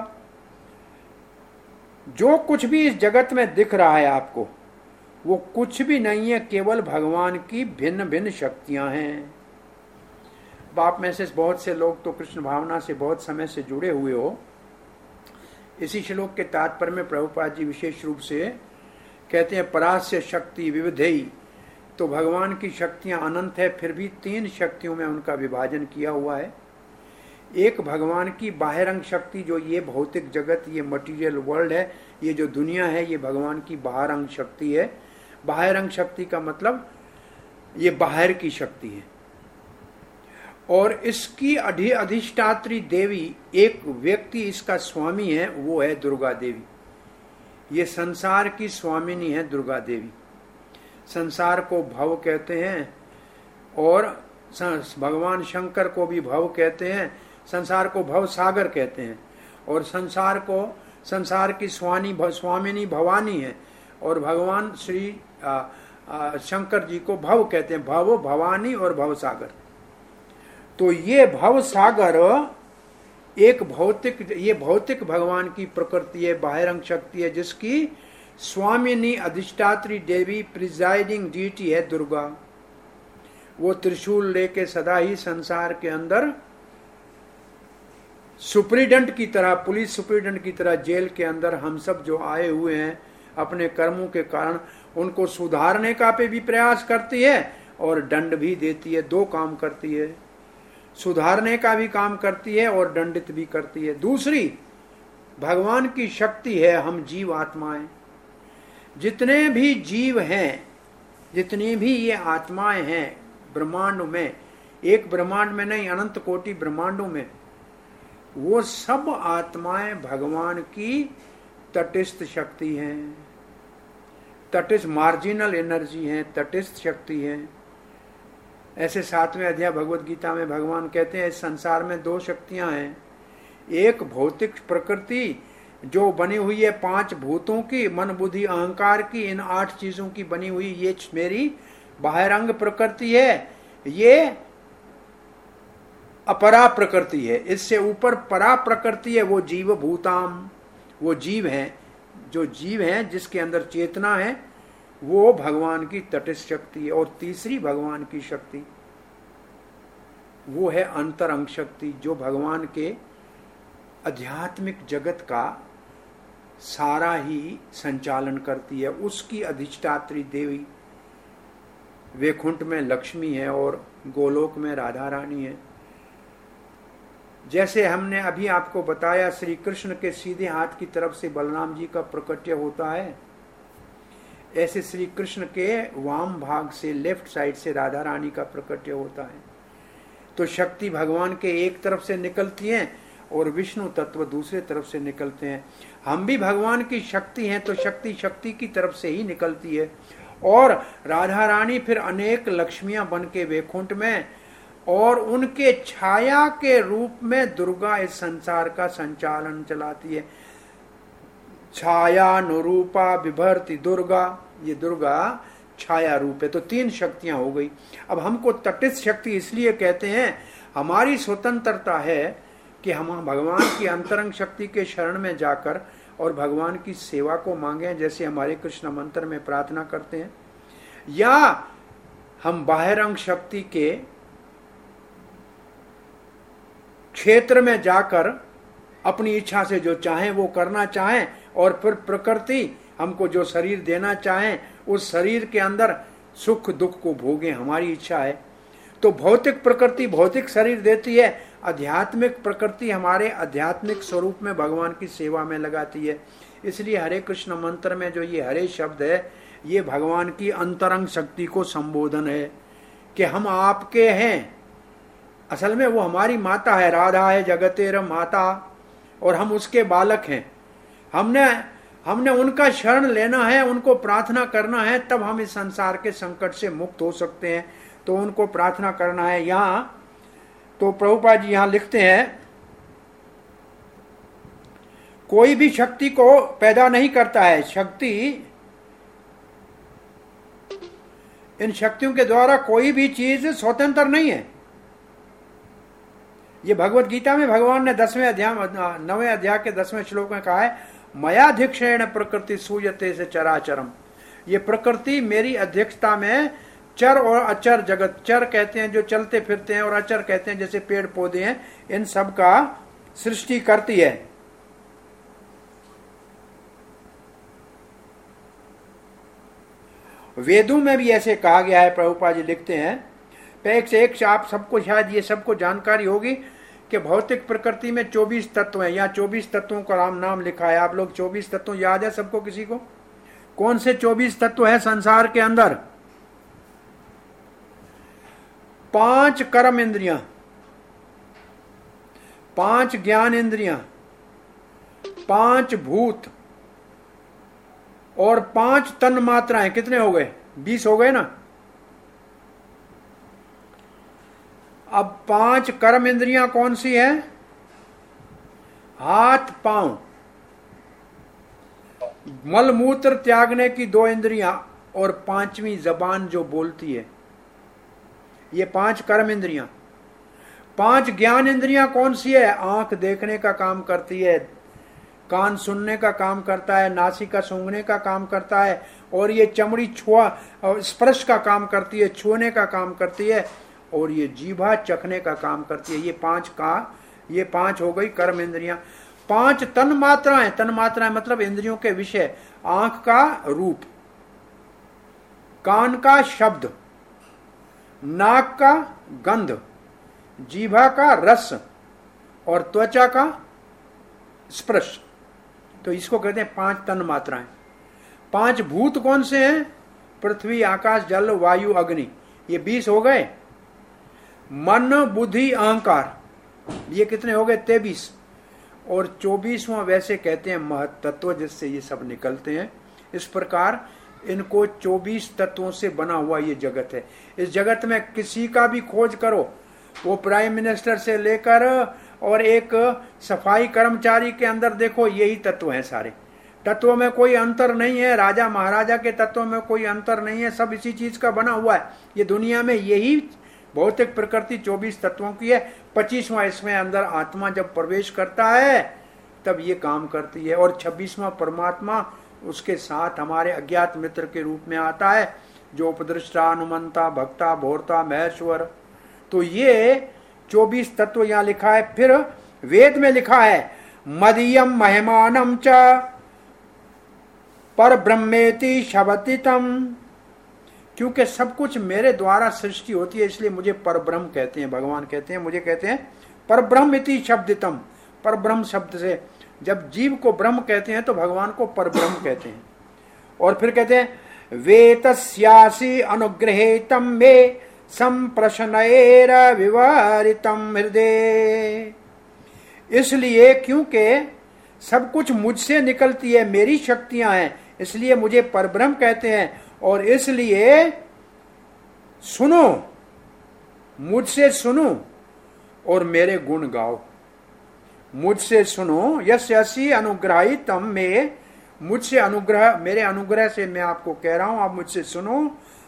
जो कुछ भी इस जगत में दिख रहा है आपको, वो कुछ भी नहीं है, केवल भगवान की भिन्न भिन्न शक्तियां हैं। बाप में से बहुत से लोग तो कृष्ण भावना से बहुत समय से जुड़े हुए हो। इसी श्लोक के तात्पर्य में प्रभुपाद जी विशेष रूप से कहते हैं, परास्य शक्ति विविधेय, तो भगवान की शक्तियां अनंत है, फिर भी 3 शक्तियों में उनका विभाजन किया हुआ है। एक भगवान की बाह्यरंग शक्ति, जो ये भौतिक जगत, ये मटेरियल वर्ल्ड है, ये जो दुनिया है, ये भगवान की बाह्यरंग शक्ति है। बाह्यरंग शक्ति का मतलब ये बाहर की शक्ति है। और इसकी अधिष्ठात्री देवी, एक व्यक्ति इसका स्वामी है, वो है दुर्गा देवी। ये संसार की स्वामिनी है दुर्गा देवी। संसार को भव कहते हैं और भगवान शंकर को भी भव कहते हैं, संसार को भव सागर कहते हैं। और संसार की स्वामिनी भवानी है, और भगवान श्री शंकर जी को भव कहते हैं, भव, भवानी और भव सागर। तो ये भव सागर एक भौतिक भगवान की प्रकृति है, बाह्यरंग शक्ति है, जिसकी स्वामिनी अधिष्ठात्री देवी, प्रिजाइडिंग डीटी है दुर्गा। वो त्रिशूल लेके सदा ही संसार के अंदर सुप्रीडेंट की तरह, पुलिस सुप्रीडेंट की तरह जेल के अंदर हम सब जो आए हुए हैं अपने कर्मों के कारण, उनको सुधारने का भी प्रयास करती है और दंड भी देती है। 2 काम करती है, सुधारने का भी काम करती है और दंडित भी करती है। दूसरी भगवान की शक्ति है, हम जीव आत्माएं, जितने भी जीव हैं, जितनी भी ये आत्माएं हैं ब्रह्मांड में, एक ब्रह्मांड में नहीं, अनंत कोटि ब्रह्मांडों में, वो सब आत्माएं भगवान की तटस्थ शक्ति हैं, तटस्थ मार्जिनल एनर्जी है, तटस्थ शक्ति है। ऐसे 7वें अध्याय भगवत गीता में भगवान कहते हैं, इस संसार में 2 शक्तियां हैं। एक भौतिक प्रकृति जो बनी हुई है 5 भूतों की, मन बुद्धि अहंकार की, इन 8 चीजों की बनी हुई, ये मेरी बाह्यरंग प्रकृति है। ये अपरा प्रकृति है, इससे ऊपर परा प्रकृति है, वो जीव भूताम, वो जीव है, जो जीव है जिसके अंदर चेतना है, वो भगवान की तटस्थ शक्ति है। और तीसरी भगवान की शक्ति, वो है अंतरंग शक्ति, जो भगवान के आध्यात्मिक जगत का सारा ही संचालन करती है। उसकी अधिष्ठात्री देवी वैकुंठ में लक्ष्मी है और गोलोक में राधा रानी है। जैसे हमने अभी आपको बताया, श्री कृष्ण के सीधे हाथ की तरफ से बलराम जी का प्रकट्य होता है, ऐसे श्री कृष्ण के वाम भाग से, लेफ्ट साइड से राधा रानी का प्रकट्य होता है। तो शक्ति भगवान के एक तरफ से निकलती है और विष्णु तत्व दूसरे तरफ से निकलते हैं। हम भी भगवान की शक्ति हैं, तो शक्ति की तरफ से ही निकलती है। और राधा रानी फिर अनेक लक्ष्मियां बन के वैकुंठ में, और उनके छाया के रूप में दुर्गा इस संसार का संचालन चलाती है। छायानुरूपा विभर्ति दुर्गा, ये दुर्गा छाया रूप है। तो 3 शक्तियां हो गई। अब हमको तटस्थ शक्ति इसलिए कहते हैं, हमारी स्वतंत्रता है कि हम भगवान की अंतरंग शक्ति के शरण में जाकर और भगवान की सेवा को मांगे, जैसे हमारे कृष्ण मंत्र में प्रार्थना करते हैं, या हम बाह्यरंग शक्ति के क्षेत्र में जाकर अपनी इच्छा से जो चाहें वो करना चाहें, और फिर प्रकृति हमको जो शरीर देना चाहें उस शरीर के अंदर सुख दुख को भोगें, हमारी इच्छा है। तो भौतिक प्रकृति भौतिक शरीर देती है, आध्यात्मिक प्रकृति हमारे आध्यात्मिक स्वरूप में भगवान की सेवा में लगाती है। इसलिए हरे कृष्ण मंत्र में जो ये हरे शब्द है, ये भगवान की अंतरंग शक्ति को संबोधन है कि हम आपके हैं। असल में वो हमारी माता है, राधा है जगतेर माता, और हम उसके बालक हैं। हमने हमने उनका शरण लेना है, उनको प्रार्थना करना है, तब हम इस संसार के संकट से मुक्त हो सकते हैं। तो उनको प्रार्थना करना है। यहां तो प्रभुपाद जी यहां लिखते हैं, कोई भी शक्ति को पैदा नहीं करता है। शक्ति, इन शक्तियों के द्वारा कोई भी चीज स्वतंत्र नहीं है। ये भगवत गीता में भगवान ने 9वें अध्याय के 10वें श्लोक में कहा है, मयाधिक्षेण प्रकृति सूयते से चराचरम। ये प्रकृति मेरी अध्यक्षता में चर और अचर जगत, चर कहते हैं जो चलते फिरते हैं और अचर कहते हैं जैसे पेड़ पौधे हैं, इन सब का सृष्टि करती है। वेदों में भी ऐसे कहा गया है। प्रभुपाद जी लिखते हैं, एक से एक आप सबको शायद ये सबको जानकारी होगी कि भौतिक प्रकृति में 24 तत्व हैं। यहाँ 24 तत्वों का नाम लिखा है। आप लोग 24 तत्व याद है सबको? किसी को कौन से 24 तत्व है संसार के अंदर? 5 कर्म इंद्रियां, 5 ज्ञान इंद्रियां, 5 भूत और 5 तन मात्राएं। कितने हो गए? 20 हो गए ना। अब 5 कर्म इंद्रियां कौन सी है? हाथ पांव, मलमूत्र त्यागने की 2 इंद्रियां और 5वीं जबान जो बोलती है। ये 5 कर्म इंद्रियां। 5 ज्ञान इंद्रियां कौन सी है? आंख देखने का काम करती है, कान सुनने का काम करता है, नासिका सूंघने का काम करता है, और ये चमड़ी स्पर्श का काम करती है, छूने का काम करती है, और ये जीभा चखने का काम करती है। ये 5 हो गई कर्म इंद्रियां। 5 तन मात्राएं। तन मात्राएं मतलब इंद्रियों के विषय। आंख का रूप, कान का शब्द, नाक का गंध, जीभा का रस और त्वचा का स्पर्श। तो इसको कहते हैं 5 तन मात्राएं। 5 भूत कौन से हैं? पृथ्वी, आकाश, जल, वायु, अग्नि। ये 20 हो गए। मन, बुद्धि, अहंकार, ये कितने हो गए? 23। और 24वां वैसे कहते हैं महत तत्व, जिससे ये सब निकलते हैं। इस प्रकार इनको 24 तत्वों से बना हुआ ये जगत है। इस जगत में किसी का भी खोज करो, वो प्राइम मिनिस्टर से लेकर और एक सफाई कर्मचारी के अंदर देखो, यही तत्व हैं सारे। तत्वों में कोई अंतर नहीं है। राजा महाराजा के तत्वों में कोई अंतर नहीं है। सब इसी चीज का बना हुआ है। ये दुनिया में यही भौतिक प्रकृति 24 तत्वों की है। 25वां इसमें अंदर आत्मा जब प्रवेश करता है तब ये काम करती है। और 26वां परमात्मा उसके साथ हमारे अज्ञात मित्र के रूप में आता है, जो उपदृष्टा, अनुमंता, भक्ता, भोरता, महेश्वर। तो ये 24 तत्व यहां लिखा है। फिर वेद में लिखा है, मदीयम महिमानम च पर ब्रह्मेति शबति तम। क्योंकि सब कुछ मेरे द्वारा सृष्टि होती है, इसलिए मुझे परब्रह्म कहते हैं। भगवान कहते हैं, मुझे कहते हैं परब्रह्म इति शब्दितम। परब्रह्म शब्द से जब जीव को ब्रह्म कहते हैं तो भगवान को परब्रह्म कहते हैं। और फिर कहते हैं, वेतस्यासि अनुग्रहेतम मे संप्रश्नैर विवारितम हृदय। इसलिए क्योंकि सब कुछ मुझसे निकलती है, मेरी शक्तियां हैं, इसलिए मुझे परब्रह्म कहते हैं। और इसलिए सुनो, मुझसे सुनो और मेरे गुण गाओ। मुझसे सुनो, यस्यासि अनुग्रहितम में, मुझसे अनुग्रह, मेरे अनुग्रह से मैं आपको कह रहा हूं, आप मुझसे सुनो।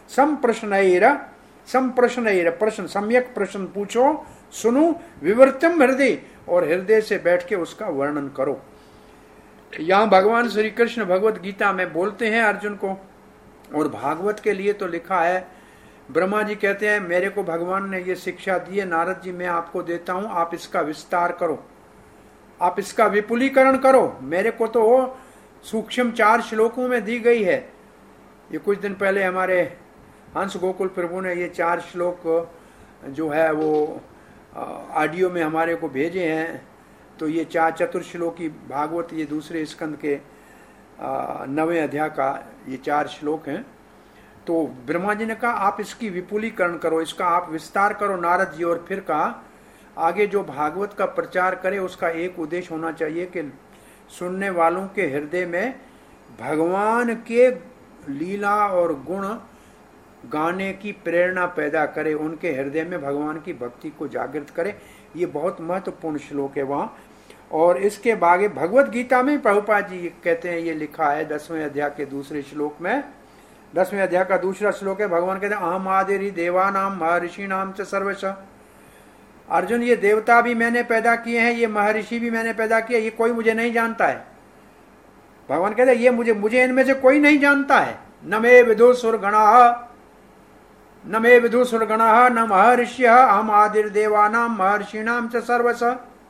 संप्रश्नैर प्रश्न, सम्यक प्रश्न पूछो, सुनो। विवर्तम हृदय, और हृदय से बैठ के उसका वर्णन करो। यहां भगवान श्री कृष्ण भगवत गीता में बोलते हैं अर्जुन को। और भागवत के लिए तो लिखा है, ब्रह्मा जी कहते हैं, मेरे को भगवान ने ये शिक्षा दी है, नारद जी मैं आपको देता हूं, आप इसका विस्तार करो, आप इसका विपुलीकरण करो। मेरे को तो सूक्ष्म 4 श्लोकों में दी गई है। ये कुछ दिन पहले हमारे हंस गोकुल प्रभु ने ये 4 श्लोक जो है वो ऑडियो में हमारे को भेजे हैं। तो ये 4 चतुर्श्लोकी भागवत, ये दूसरे स्कंद के 9वें अध्याय का ये 4 श्लोक हैं। तो ब्रह्मा जी ने कहा आप इसकी विपुलीकरण करो, इसका आप विस्तार करो नारद जी। और फिर कहा आगे जो भागवत का प्रचार करे उसका एक उद्देश्य होना चाहिए कि सुनने वालों के हृदय में भगवान के लीला और गुण गाने की प्रेरणा पैदा करे, उनके हृदय में भगवान की भक्ति को जागृत करे। ये बहुत महत्वपूर्ण श्लोक है वहां। और इसके बागे भगवत गीता में प्रभुपाद जी कहते हैं, ये लिखा है 10वें अध्याय के दूसरे श्लोक में, 10वें अध्याय का दूसरा श्लोक है। भगवान कहते हैं अहम आदिरि देवानाम महर्षि नाम च सर्वश। अर्जुन, ये देवता भी मैंने पैदा किए हैं, ये महर्षि भी मैंने पैदा किए, ये कोई मुझे नहीं जानता है। भगवान कहते हैं ये मुझे इनमें से कोई नहीं जानता है। न मे विदुसुरगणः न मे विदुसुरगणः न महर्षिः अहम आदिर्देवानाम महर्षिणाम च सर्वश।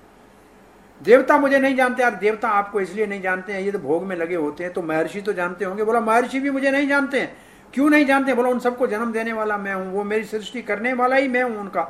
देवता मुझे नहीं जानते। यार देवता आपको इसलिए नहीं जानते हैं, ये तो भोग में लगे होते हैं, तो महर्षि तो जानते होंगे। बोला महर्षि भी मुझे नहीं जानते हैं। क्यों नहीं जानते? बोला उन सबको जन्म देने वाला मैं हूं, वो मेरी सृष्टि करने वाला ही मैं हूं उनका।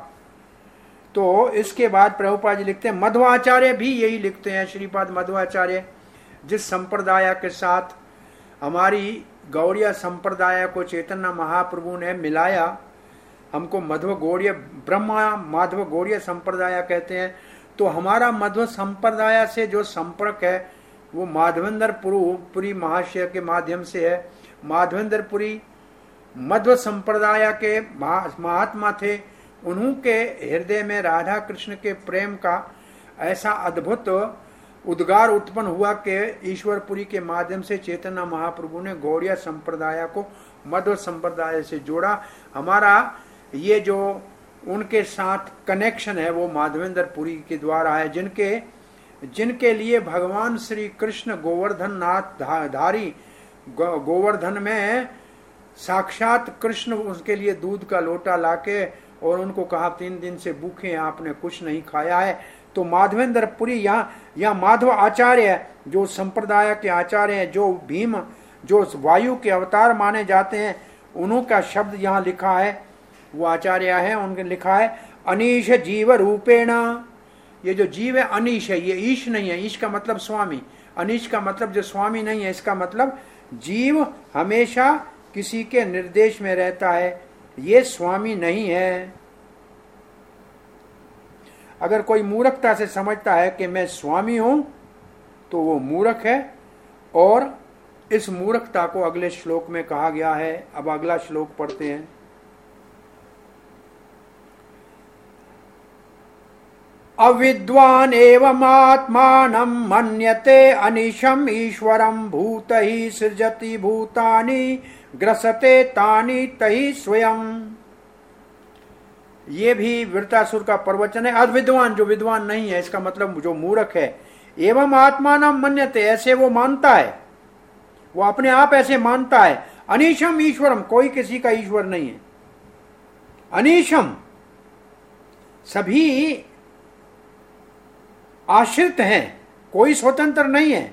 तो इसके बाद प्रभुपाद जी लिखते हैं, मध्वाचार्य भी यही लिखते हैं, श्रीपाद मध्वाचार्य, जिस संप्रदाय के साथ हमारी गौड़िया संप्रदाय को चैतन्य महाप्रभु ने मिलाया, हमको मध्व गौड़िय ब्रह्मा माधव गौड़िय संप्रदाय कहते हैं। तो हमारा मध्व संप्रदाय से जो संपर्क है वो माधवेंद्र पुरी महाशय के माध्यम से है। माधवेंद्र पुरी मध्व संप्रदाय के महात्मा थे। उन्हों के हृदय में राधा कृष्ण के प्रेम का ऐसा अद्भुत उद्गार उत्पन्न हुआ कि ईश्वरपुरी के माध्यम से चैतन्य महाप्रभु ने गौड़िया संप्रदाय को मध्व संप्रदाय से जोड़ा। हमारा ये जो उनके साथ कनेक्शन है वो माधवेंद्र पुरी के द्वारा है, जिनके लिए भगवान श्री कृष्ण गोवर्धन नाथ धारी, गोवर्धन में साक्षात कृष्ण उसके लिए दूध का लोटा लाके और उनको कहा 3 दिन से भूखे हैं, आपने कुछ नहीं खाया है। तो माधवेंद्र पुरी यहाँ माधव आचार्य जो संप्रदाय के आचार्य हैं, जो भीम जो वायु के अवतार माने जाते हैं, उन्हों का शब्द यहाँ लिखा है, वो आचार्य है, उनके लिखा है अनीश जीव रूपेण। ये जो जीव है अनीश है, ये ईश नहीं है। ईश का मतलब स्वामी, अनीश का मतलब जो स्वामी नहीं है। इसका मतलब जीव हमेशा किसी के निर्देश में रहता है, ये स्वामी नहीं है। अगर कोई मूर्खता से समझता है कि मैं स्वामी हूं तो वो मूर्ख है। और इस मूर्खता को अगले श्लोक में कहा गया है। अब अगला श्लोक पढ़ते हैं। अविद्वान एवं आत्मानं मन्यते अनिशम ईश्वरं भूतहि सृजति भूतानि ग्रसते तानि तहि स्वयं। ये भी वृत्तासुर का प्रवचन है। अविद्वान जो विद्वान नहीं है, इसका मतलब जो मूर्ख है। एवं आत्मानं मन्यते, ऐसे वो मानता है, वो अपने आप ऐसे मानता है। अनिशम ईश्वरम, कोई किसी का ईश्वर नहीं है। अनिशम, सभी आश्रित हैं, कोई स्वतंत्र नहीं है।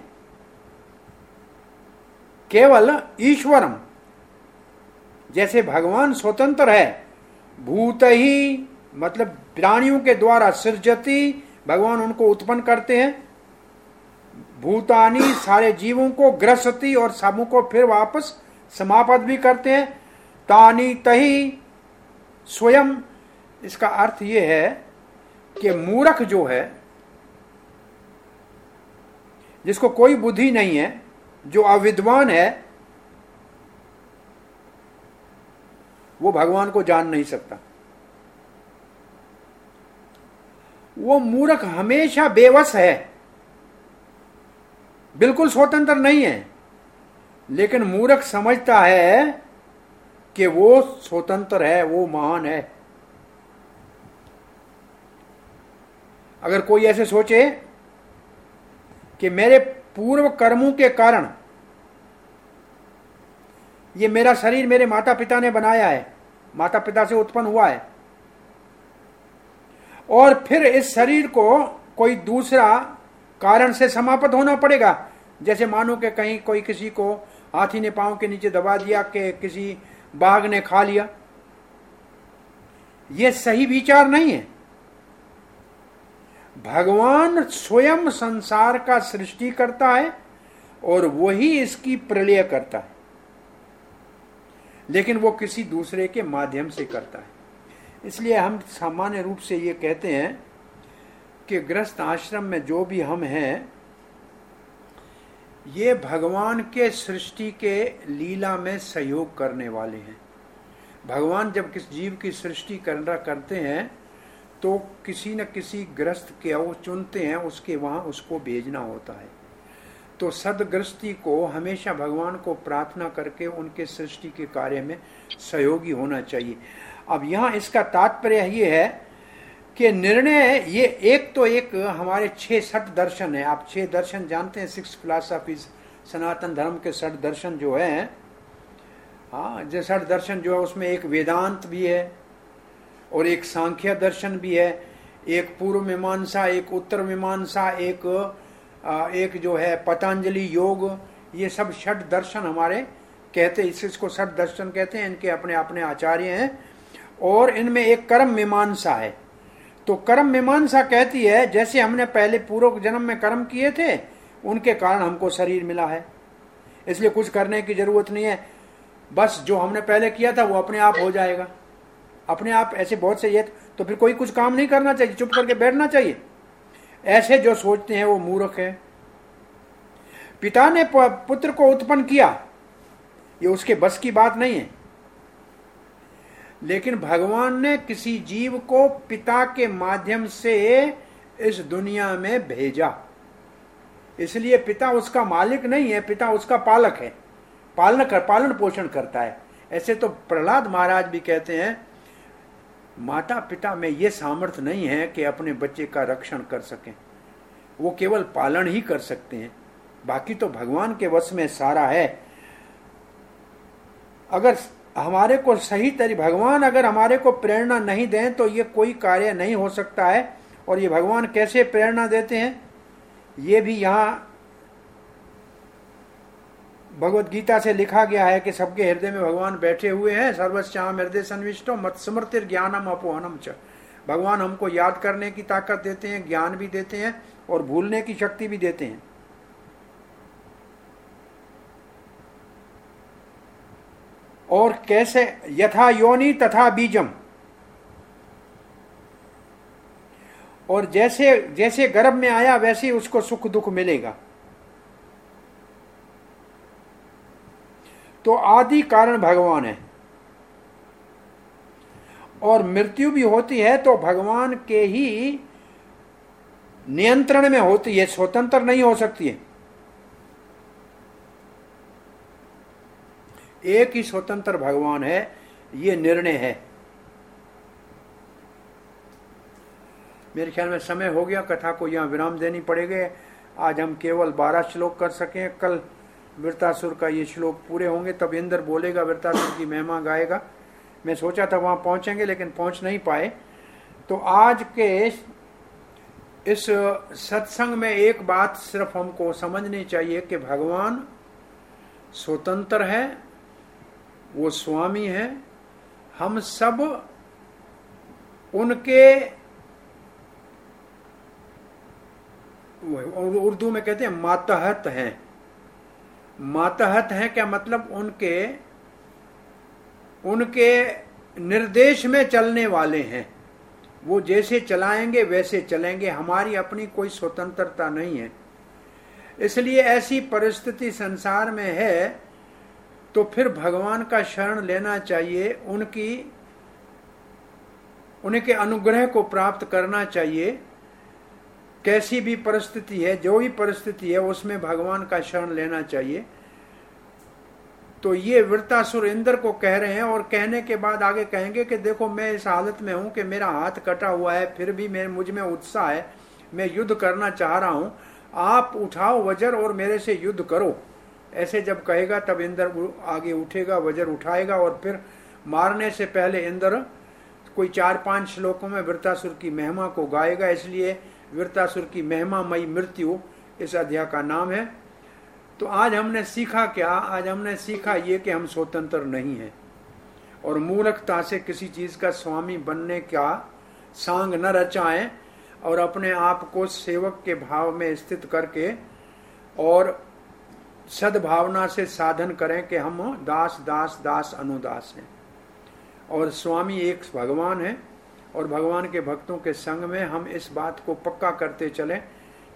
केवल ईश्वरम, जैसे भगवान स्वतंत्र है। भूत ही मतलब प्राणियों के द्वारा सृजति, भगवान उनको उत्पन्न करते हैं। भूतानी, सारे जीवों को, ग्रसती और सबों को फिर वापस समाप्त भी करते हैं। तानी तही स्वयं, इसका अर्थ यह है कि मूर्ख जो है, जिसको कोई बुद्धि नहीं है, जो अविद्वान है, वो भगवान को जान नहीं सकता। वो मूर्ख हमेशा बेवश है, बिल्कुल स्वतंत्र नहीं है। लेकिन मूर्ख समझता है कि वो स्वतंत्र है, वो महान है। अगर कोई ऐसे सोचे कि मेरे पूर्व कर्मों के कारण ये मेरा शरीर मेरे माता पिता ने बनाया है, माता पिता से उत्पन्न हुआ है, और फिर इस शरीर को कोई दूसरा कारण से समाप्त होना पड़ेगा। जैसे मानो कि कहीं कोई किसी को हाथी ने पांव के नीचे दबा दिया, कि किसी बाघ ने खा लिया। यह सही विचार नहीं है। भगवान स्वयं संसार का सृष्टि करता है और वही इसकी प्रलय करता है, लेकिन वो किसी दूसरे के माध्यम से करता है। इसलिए हम सामान्य रूप से ये कहते हैं कि गृहस्थ आश्रम में जो भी हम हैं, ये भगवान के सृष्टि के लीला में सहयोग करने वाले हैं। भगवान जब किस जीव की सृष्टि करते हैं तो किसी न किसी ग्रस्त के वो चुनते हैं, उसके वहाँ उसको भेजना होता है। तो सदग्रस्ती को हमेशा भगवान को प्रार्थना करके उनके सृष्टि के कार्य में सहयोगी होना चाहिए। अब यहाँ इसका तात्पर्य ये है कि निर्णय ये एक हमारे 6 षट दर्शन है। आप 6 दर्शन जानते हैं, 6 फिलॉसफीज सनातन धर्म के 6 दर्शन जो है। हाँ, जो 6 दर्शन जो है उसमें एक वेदांत भी है और एक सांख्य दर्शन भी है, एक पूर्व मीमांसा, एक उत्तर मीमांसा, एक जो है पतंजलि योग। ये सब 6 दर्शन हमारे कहते, इसको 6 दर्शन कहते हैं। इनके अपने अपने आचार्य हैं और इनमें एक कर्म मीमांसा है। तो कर्म मीमांसा कहती है जैसे हमने पहले पूर्व जन्म में कर्म किए थे उनके कारण हमको शरीर मिला है, इसलिए कुछ करने की जरूरत नहीं है, बस जो हमने पहले किया था वो अपने आप हो जाएगा, अपने आप। ऐसे बहुत से ये, तो फिर कोई कुछ काम नहीं करना चाहिए, चुप करके बैठना चाहिए। ऐसे जो सोचते हैं वो मूर्ख है। पिता ने पुत्र को उत्पन्न किया, ये उसके बस की बात नहीं है, लेकिन भगवान ने किसी जीव को पिता के माध्यम से इस दुनिया में भेजा, इसलिए पिता उसका मालिक नहीं है, पिता उसका पालक है, पालन पोषण करता है। ऐसे तो प्रहलाद महाराज भी कहते हैं माता पिता में ये सामर्थ्य नहीं है कि अपने बच्चे का रक्षण कर सकें, वो केवल पालन ही कर सकते हैं, बाकी तो भगवान के वश में सारा है। अगर हमारे को सही तरीके भगवान अगर हमारे को प्रेरणा नहीं दें तो ये कोई कार्य नहीं हो सकता है। और ये भगवान कैसे प्रेरणा देते हैं ये भी यहाँ भगवत गीता से लिखा गया है कि सबके हृदय में भगवान बैठे हुए हैं। सर्वस्याम हृदय संविष्टो मत स्मृतिर ज्ञानम अपोहनम च। भगवान हमको याद करने की ताकत देते हैं, ज्ञान भी देते हैं और भूलने की शक्ति भी देते हैं। और कैसे, यथा योनि तथा बीजम, और जैसे जैसे गर्भ में आया वैसे ही उसको सुख दुख मिलेगा। तो आदि कारण भगवान है, और मृत्यु भी होती है तो भगवान के ही नियंत्रण में होती है, स्वतंत्र नहीं हो सकती है। एक ही स्वतंत्र भगवान है, ये निर्णय है। मेरे ख्याल में समय हो गया, कथा को यहाँ विराम देनी पड़ेगी। आज हम केवल 12 श्लोक कर सकें, कल वृत्तासुर का ये श्लोक पूरे होंगे, तब इंद्र बोलेगा, वृत्तासुर की महिमा गाएगा। मैं सोचा था वहां पहुंचेंगे लेकिन पहुंच नहीं पाए। तो आज के इस सत्संग में एक बात सिर्फ हमको समझनी चाहिए कि भगवान स्वतंत्र है, वो स्वामी है, हम सब उनके, उर्दू में कहते हैं मातहत हैं। मातहत हैं क्या मतलब? उनके निर्देश में चलने वाले हैं, वो जैसे चलाएंगे वैसे चलेंगे, हमारी अपनी कोई स्वतंत्रता नहीं है। इसलिए ऐसी परिस्थिति संसार में है तो फिर भगवान का शरण लेना चाहिए, उनके अनुग्रह को प्राप्त करना चाहिए। कैसी भी परिस्थिति है, जो भी परिस्थिति है, उसमें भगवान का शरण लेना चाहिए। तो ये वृत्तासुर इंद्र को कह रहे हैं, और कहने के बाद आगे कहेंगे कि देखो मैं इस हालत में हूं कि मेरा हाथ कटा हुआ है, फिर भी मुझ में उत्साह है, मैं युद्ध करना चाह रहा हूं, आप उठाओ वज्र और मेरे से युद्ध करो। ऐसे जब कहेगा तब इंद्र आगे उठेगा, वज्र उठाएगा, और फिर मारने से पहले इंद्र कोई 4-5 श्लोकों में वृत्तासुर की महिमा को गाएगा। इसलिए वृत्तासुर की महिमामयी मृत्यु इस अध्याय का नाम है। तो आज हमने सीखा क्या? आज हमने सीखा ये कि हम स्वतंत्र नहीं हैं, और मूर्खता से किसी चीज का स्वामी बनने का सांग न रचाएं, और अपने आप को सेवक के भाव में स्थित करके और सद्भावना से साधन करें कि हम दास दास दास अनुदास हैं, और स्वामी एक भगवान है। और भगवान के भक्तों के संग में हम इस बात को पक्का करते चलें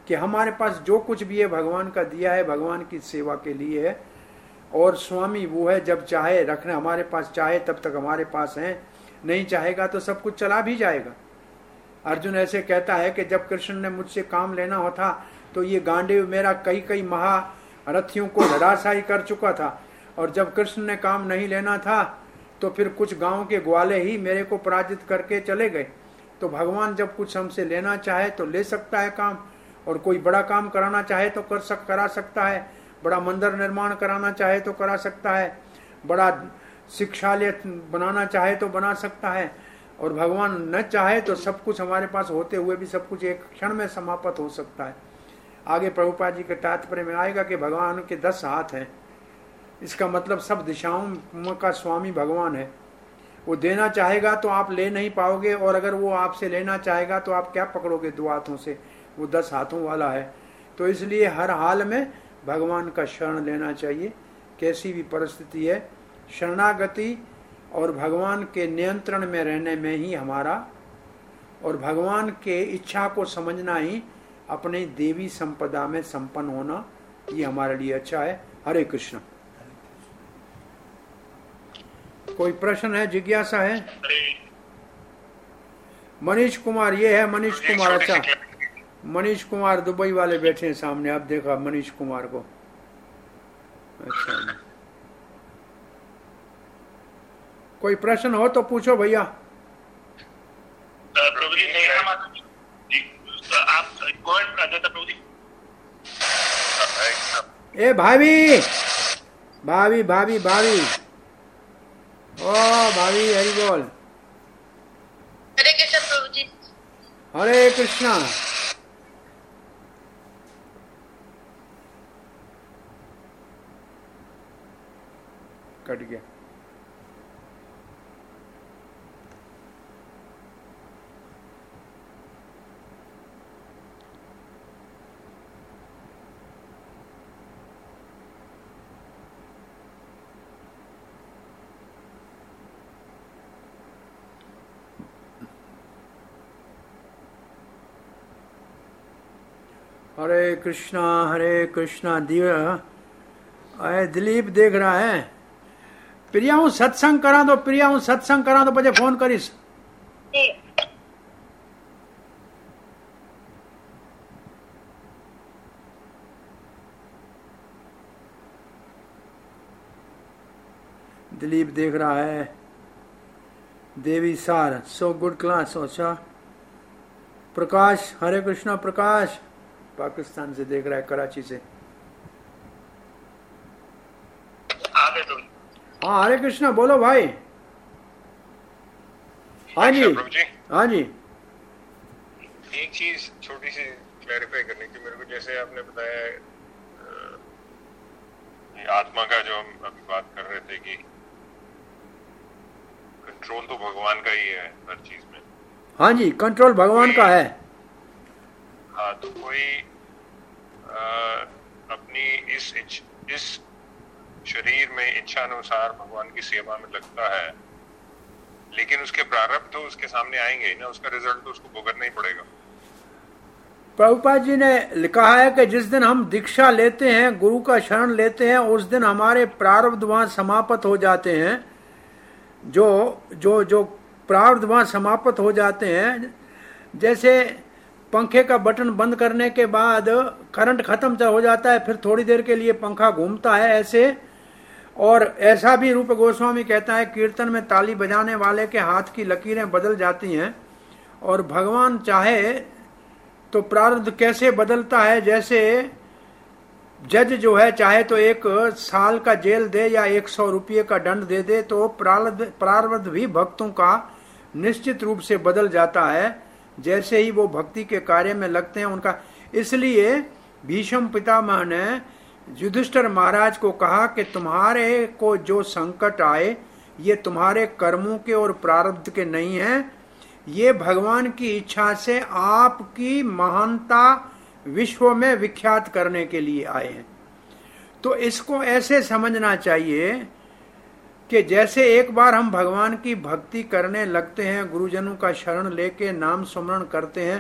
कि हमारे पास जो कुछ भी है भगवान का दिया है, भगवान की सेवा के लिए है, और स्वामी वो है जब चाहे रखने हमारे पास, चाहे तब तक हमारे पास है, नहीं चाहेगा तो सब कुछ चला भी जाएगा। अर्जुन ऐसे कहता है कि जब कृष्ण ने मुझसे काम लेना हो था तो ये गांडीव मेरा कई कई महारथियों को धराशायी कर चुका था, और जब कृष्ण ने काम नहीं लेना था तो फिर कुछ गांव के ग्वाले ही मेरे को पराजित करके चले गए। तो भगवान जब कुछ हमसे लेना चाहे तो ले सकता है काम, और कोई बड़ा काम कराना चाहे तो करा सकता है, बड़ा मंदिर निर्माण कराना चाहे तो करा सकता है, बड़ा शिक्षालय बनाना चाहे तो बना सकता है, और भगवान न चाहे तो सब कुछ हमारे पास होते हुए भी सब कुछ एक क्षण में समाप्त हो सकता है। आगे प्रभुपाद जी के तात्पर्य में आएगा कि भगवान के 10 हाथ हैं, इसका मतलब सब दिशाओं का स्वामी भगवान है। वो देना चाहेगा तो आप ले नहीं पाओगे, और अगर वो आपसे लेना चाहेगा तो आप क्या पकड़ोगे 2 हाथों से, वो 10 हाथों वाला है। तो इसलिए हर हाल में भगवान का शरण लेना चाहिए, कैसी भी परिस्थिति है। शरणागति और भगवान के नियंत्रण में रहने में ही हमारा, और भगवान के इच्छा को समझना ही अपने देवी संपदा में संपन्न होना, ये हमारे लिए अच्छा है। हरे कृष्ण। कोई प्रश्न है, जिज्ञासा है? मनीष कुमार, ये है मनीष कुमार। अच्छा, मनीष कुमार दुबई वाले बैठे हैं सामने, आप देखा मनीष कुमार को? अच्छा, कोई प्रश्न हो तो पूछो भैया। प्रभु जी आप प्रभु जी। ए भाभी भाभी भाभी भाभी, ओ भाभी, हरि बोल। हरे कृष्ण प्रभु जी। हरे कृष्णा। कट गया। हरे कृष्णा। दिलीप देख रहा है। प्रिया हूँ सत्संग करा दो, प्रिया हूँ सत्संग करा दो, बजे फोन करीस। दिलीप देख रहा है। देवी सार, सो गुड क्लास। अच्छा, प्रकाश, हरे कृष्णा प्रकाश, पाकिस्तान से देख रहा है, कराची से। हाँ हरे कृष्णा, बोलो भाई। हाँ जी, हाँ जी। एक चीज छोटी सी क्लैरिफाई करनी थी मेरे को, जैसे आपने बताया आत्मा का, जो हम अभी बात कर रहे थे कि कंट्रोल तो भगवान का ही है हर चीज में। हाँ जी, कंट्रोल भगवान का है। हाँ, तो कोई अपनी इस शरीर में इच्छा अनुसार भगवान की सेवा में लगता है, लेकिन उसके प्रारब्ध तो उसके सामने आएंगे ही ना, उसका रिजल्ट तो उसको भुगतना ही पड़ेगा। प्रभुपाद जी ने लिखा है कि जिस दिन हम दीक्षा लेते हैं, गुरु का शरण लेते हैं, उस दिन हमारे प्रारब्ध वहां समाप्त हो जाते हैं। जो प्रारब्ध वहां समाप्त हो जाते हैं, जैसे पंखे का बटन बंद करने के बाद करंट खत्म हो जाता है, फिर थोड़ी देर के लिए पंखा घूमता है, ऐसे। और ऐसा भी रूप गोस्वामी कहता है, कीर्तन में ताली बजाने वाले के हाथ की लकीरें बदल जाती हैं। और भगवान चाहे तो प्रारब्ध कैसे बदलता है, जैसे जज जो है चाहे तो 1 साल का जेल दे या 100 रुपये का दंड दे दे, तो प्रारब्ध भी भक्तों का निश्चित रूप से बदल जाता है जैसे ही वो भक्ति के कार्य में लगते हैं उनका। इसलिए भीष्म पितामह ने युधिष्ठिर महाराज को कहा कि तुम्हारे को जो संकट आए ये तुम्हारे कर्मों के और प्रारब्ध के नहीं है, ये भगवान की इच्छा से आपकी महानता विश्व में विख्यात करने के लिए आए हैं। तो इसको ऐसे समझना चाहिए कि जैसे एक बार हम भगवान की भक्ति करने लगते हैं, गुरुजनों का शरण लेके नाम स्मरण करते हैं,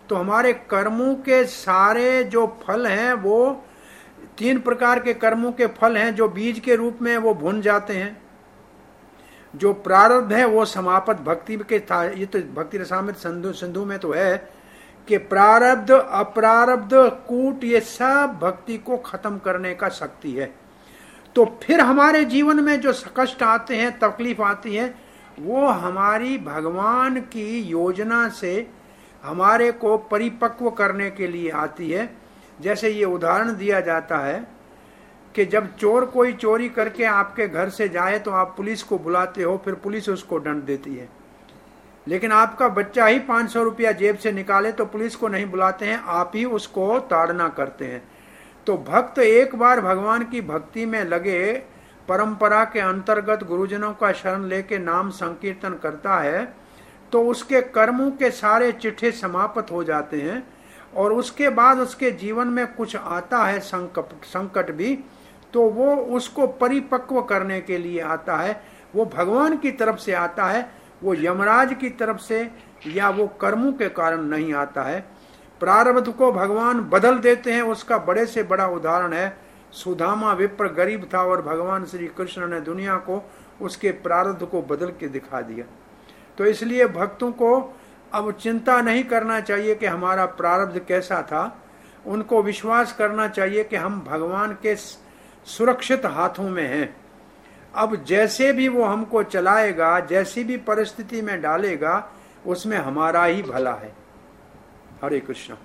तो हमारे कर्मों के सारे जो फल हैं वो 3 प्रकार के कर्मों के फल हैं जो बीज के रूप में वो भुन जाते हैं। जो प्रारब्ध है वो समापत भक्ति के था, ये तो भक्ति रसामृत सिंधु में तो है कि प्रारब्ध अप्रारब्ध कूट ये सब भक्ति को खत्म करने का शक्ति है। तो फिर हमारे जीवन में जो कष्ट आते हैं, तकलीफ आती है, वो हमारी भगवान की योजना से हमारे को परिपक्व करने के लिए आती है। जैसे ये उदाहरण दिया जाता है कि जब चोर कोई चोरी करके आपके घर से जाए तो आप पुलिस को बुलाते हो, फिर पुलिस उसको दंड देती है। लेकिन आपका बच्चा ही 500 रुपया जेब से निकाले तो पुलिस को नहीं बुलाते हैं, आप ही उसको ताड़ना करते हैं। तो भक्त एक बार भगवान की भक्ति में लगे, परंपरा के अंतर्गत गुरुजनों का शरण लेके नाम संकीर्तन करता है, तो उसके कर्मों के सारे चिट्ठे समाप्त हो जाते हैं। और उसके बाद उसके जीवन में कुछ आता है संकट भी, तो वो उसको परिपक्व करने के लिए आता है। वो भगवान की तरफ से आता है, वो यमराज की तरफ से या वो कर्मों के कारण नहीं आता है। प्रारब्ध को भगवान बदल देते हैं, उसका बड़े से बड़ा उदाहरण है सुदामा। विप्र गरीब था और भगवान श्री कृष्ण ने दुनिया को उसके प्रारब्ध को बदल के दिखा दिया। तो इसलिए भक्तों को अब चिंता नहीं करना चाहिए कि हमारा प्रारब्ध कैसा था। उनको विश्वास करना चाहिए कि हम भगवान के सुरक्षित हाथों में हैं। अब जैसे भी वो हमको चलाएगा, जैसी भी परिस्थिति में डालेगा, उसमें हमारा ही भला है। हरे कृष्ण।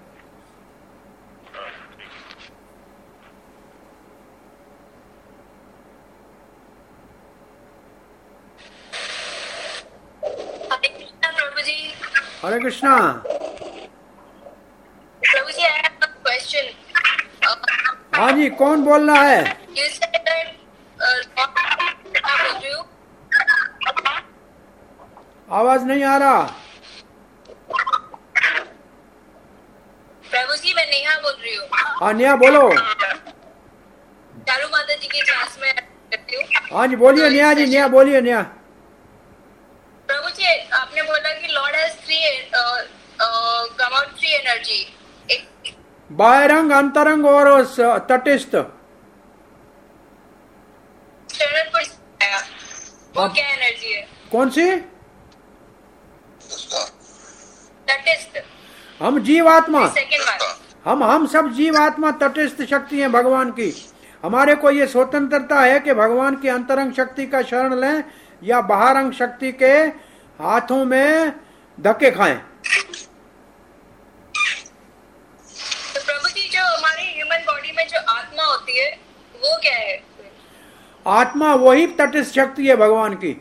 प्रभु जी। हरे कृष्णा। प्रभु जी, I have a question. हाँ जी, कौन बोल रहा है? You said that बोल रही हूँ। आवाज नहीं आ रहा। प्रभु जी, मैं नेहा बोल रही हूँ। हाँ नेहा बोलो। चारू माता जी की क्लास में करती हूँ। हाँ जी बोलिए नेहा जी, नेहा बोलिए नेहा। प्रभु जी, आपने बोला कि लॉर्ड हैज थ्री एनर्जी, बाह्यरंग, अंतरंग और तटस्थ। वो क्या एनर्जी है? कौन सी? तटस्थ। हम जीवात्मा, सेकंड बात, हम सब जीवात्मा तटस्थ शक्ति है भगवान की। हमारे को ये स्वतंत्रता है कि भगवान की अंतरंग शक्ति का शरण लें या बाहरंग शक्ति के हाथों में धक्के खाएं। तो प्रभु जी, जो हमारी ह्यूमन बॉडी में जो आत्मा होती है वो क्या है? आत्मा वही तटस्थ शक्ति है भगवान की।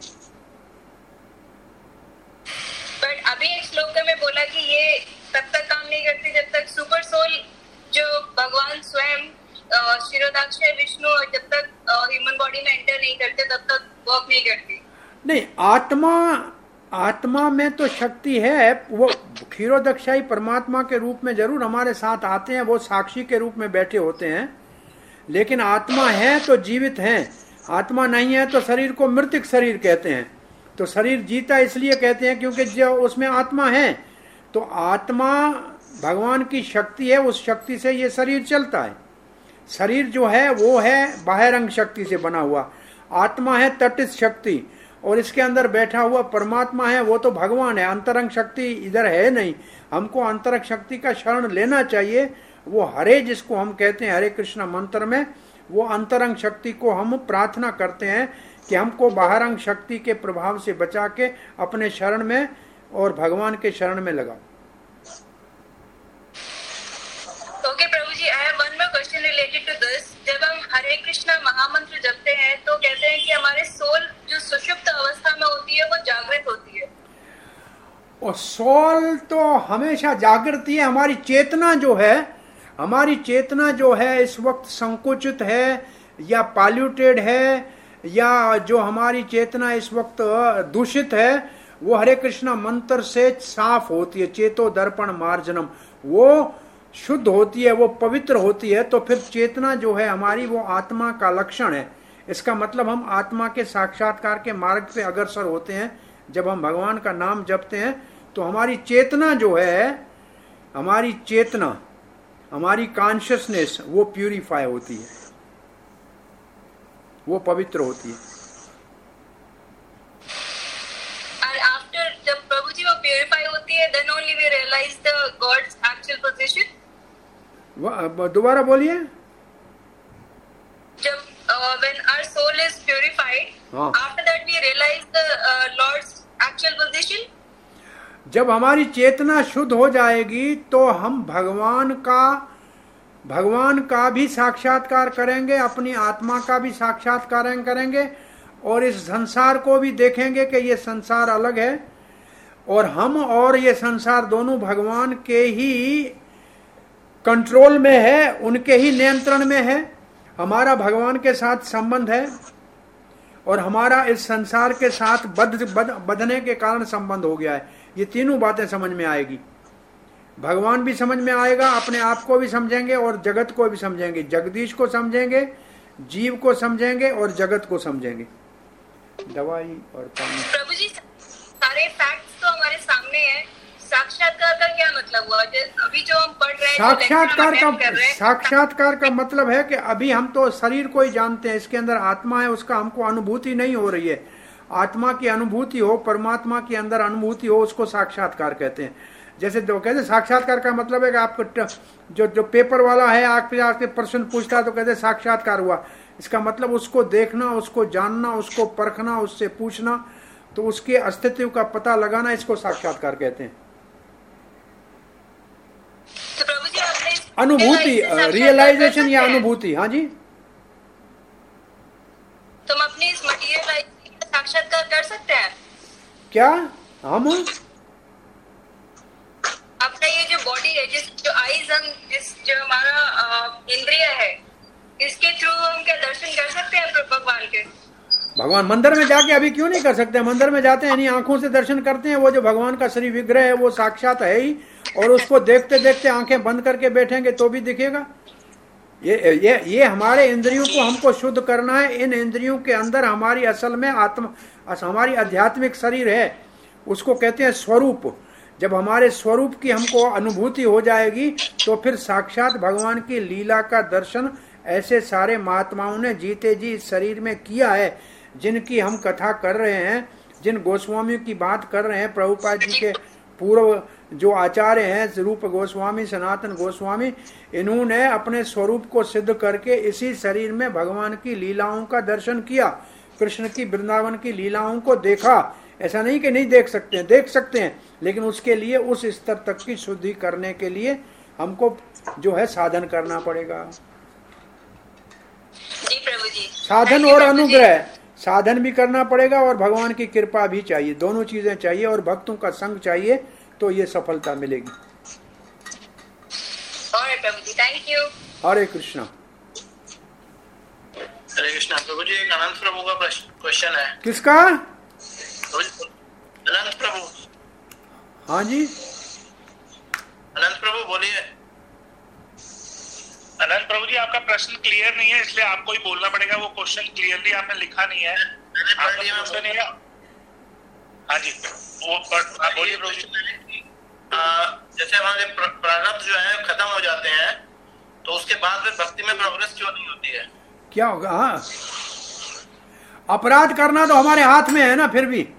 बट अभी एक श्लोक में बोला कि ये तब तक काम नहीं करती जब तक सुपर सोल जो भगवान स्वयं शिरोधाक्ष विष्णु, जब तक ह्यूमन बॉडी में एंटर नहीं करते तब तक वर्क नहीं करती। नहीं, आत्मा में तो शक्ति है। वो क्षीरोदक्षाई परमात्मा के रूप में जरूर हमारे साथ आते हैं, वो साक्षी के रूप में बैठे होते हैं। लेकिन आत्मा है तो जीवित है, आत्मा नहीं है तो शरीर को मृतिक शरीर कहते हैं। तो शरीर जीता इसलिए कहते हैं क्योंकि जो उसमें आत्मा है। तो आत्मा भगवान की शक्ति है, उस शक्ति से ये शरीर चलता है। शरीर जो है वो है बाह्यरंग शक्ति से बना हुआ, आत्मा है तटस्थ शक्ति, और इसके अंदर बैठा हुआ परमात्मा है, वो तो भगवान है। अंतरंग शक्ति इधर है नहीं। हमको अंतरंग शक्ति का शरण लेना चाहिए। वो हरे जिसको हम कहते हैं हरे कृष्ण मंत्र में, वो अंतरंग शक्ति को हम प्रार्थना करते हैं कि हमको बाहरंग शक्ति के प्रभाव से बचा के अपने शरण में और भगवान के शरण में लगाओ। ओके प्रभु जी, I have one more question related to this. जब हम हरे कृष्ण महामंत्र जपते हैं तो कहते हैं कि हमारे सोल जो सुषुप्त अवस्था में होती है वो जागृत होती है। और सोल तो हमेशा जागृत है। हमारी चेतना जो है इस वक्त संकुचित है या पॉल्यूटेड है, या जो हमारी चेतना इस वक्त दूषित है, वो हरे कृष्णा मंत्र से साफ होती है। चेतो दर्पण मार्जनम, वो शुद्ध होती है, वो पवित्र होती है। तो फिर चेतना जो है हमारी वो आत्मा का लक्षण है। इसका मतलब हम आत्मा के साक्षात्कार के मार्ग पे अग्रसर होते हैं। जब हम भगवान का नाम जपते हैं तो हमारी चेतना जो है हमारी चेतना, हमारी कॉन्शियसनेस वो प्यूरिफाई होती है, वो पवित्र होती है। And after जब प्रभु जी वो प्यूरिफाई होती है, then only we realize the God's actual position. दोबारा बोलिए। जब when our soul is purified, हाँ। after that we realize the Lord's actual position. जब हमारी चेतना शुद्ध हो जाएगी तो हम भगवान का भी साक्षात्कार करेंगे, अपनी आत्मा का भी साक्षात्कार करेंगे, और इस संसार को भी देखेंगे कि ये संसार अलग है और हम और ये संसार दोनों भगवान के ही कंट्रोल में है, उनके ही नियंत्रण में है। हमारा भगवान के साथ संबंध है और हमारा इस संसार के साथ बंधने के कारण संबंध हो गया है। ये तीनों बातें समझ में आएगी, भगवान भी समझ में आएगा, अपने आप को भी समझेंगे और जगत को भी समझेंगे, जगदीश को समझेंगे, जीव को समझेंगे और जगत को समझेंगे। दवाई और पानी। प्रभु जी सारे फैक्ट्स तो हमारे सामने हैं, साक्षात्कार का क्या मतलब हुआ? अभी जो हम पढ़ रहे हैं, साक्षात्कार का मतलब है कि अभी हम तो शरीर को ही जानते हैं, इसके अंदर आत्मा है, उसका हमको अनुभूति नहीं हो रही है। आत्मा की अनुभूति हो, परमात्मा के अंदर अनुभूति हो, उसको साक्षात्कार कहते हैं। जैसे तो कहते साक्षात्कार का मतलब है कि आपको जो पेपर वाला है आपके प्रश्न पूछता है तो कहते साक्षात्कार हुआ। इसका मतलब उसको देखना, उसको जानना, उसको परखना, उससे पूछना, तो उसके अस्तित्व का पता लगाना, इसको साक्षात्कार कहते हैं। तो प्रभु जी आपने अनुभूति, रियलाइजेशन या अनुभूति। हाँ जी, तुम अपनी इस मटीरियल लाइफ का साक्षात्कार कर सकते हैं क्या? हम अपना ये जो बॉडी है, जो आईज हम जो हमारा इंद्रिय है, इसके थ्रू हम क्या दर्शन कर सकते हैं भगवान के? भगवान मंदिर में जाके अभी क्यों नहीं कर सकते? मंदिर में जाते हैं, यानी आंखों से दर्शन करते हैं। वो जो भगवान का श्री विग्रह है वो साक्षात है ही, और उसको देखते देखते आंखें बंद करके बैठेंगे तो भी दिखेगा। ये हमारे इंद्रियों को हमको शुद्ध करना है। इन इंद्रियों के अंदर हमारी असल में आत्मा, हमारी आध्यात्मिक शरीर है, उसको कहते हैं स्वरूप। जब हमारे स्वरूप की हमको अनुभूति हो जाएगी तो फिर साक्षात भगवान की लीला का दर्शन ऐसे सारे महात्माओं ने जीते जी इस शरीर में किया है, जिनकी हम कथा कर रहे हैं, जिन गोस्वामियों की बात कर रहे हैं। प्रभुपाद जी के पूर्व जो आचार्य हैं, रूप गोस्वामी, सनातन गोस्वामी, इन्होंने अपने स्वरूप को सिद्ध करके इसी शरीर में भगवान की लीलाओं का दर्शन किया, कृष्ण की वृंदावन की लीलाओं को देखा। ऐसा नहीं कि नहीं देख सकते हैं, देख सकते हैं, लेकिन उसके लिए उस स्तर तक की शुद्धि करने के लिए हमको जो है साधन करना पड़ेगा। जी प्रभु जी, साधन और अनुग्रह, साधन भी करना पड़ेगा और भगवान की कृपा भी चाहिए, दोनों चीजें चाहिए, और भक्तों का संग चाहिए, तो ये सफलता मिलेगी। प्रभु जी, थैंक यू। हरे कृष्णा। हरे कृष्णा। प्रभु जी, एक अनंत प्रभु का क्वेश्चन है। किसका? अनंत प्रभु। हाँ जी, अनंत प्रभु बोलिए। अनंत प्रभु जी, आपका प्रश्न क्लियर नहीं है, इसलिए आपको ही बोलना पड़ेगा। वो क्वेश्चन क्लियरली आपने लिखा नहीं है। हाँ जी, वो बोलिए प्रभु जी। जैसे हमारे प्रारब्ध जो है खत्म हो जाते हैं, तो उसके बाद में भक्ति में प्रोग्रेस क्यों नहीं होती है? क्या होगा? हाँ, अपराध करना तो हमारे हाथ में है ना। फिर भी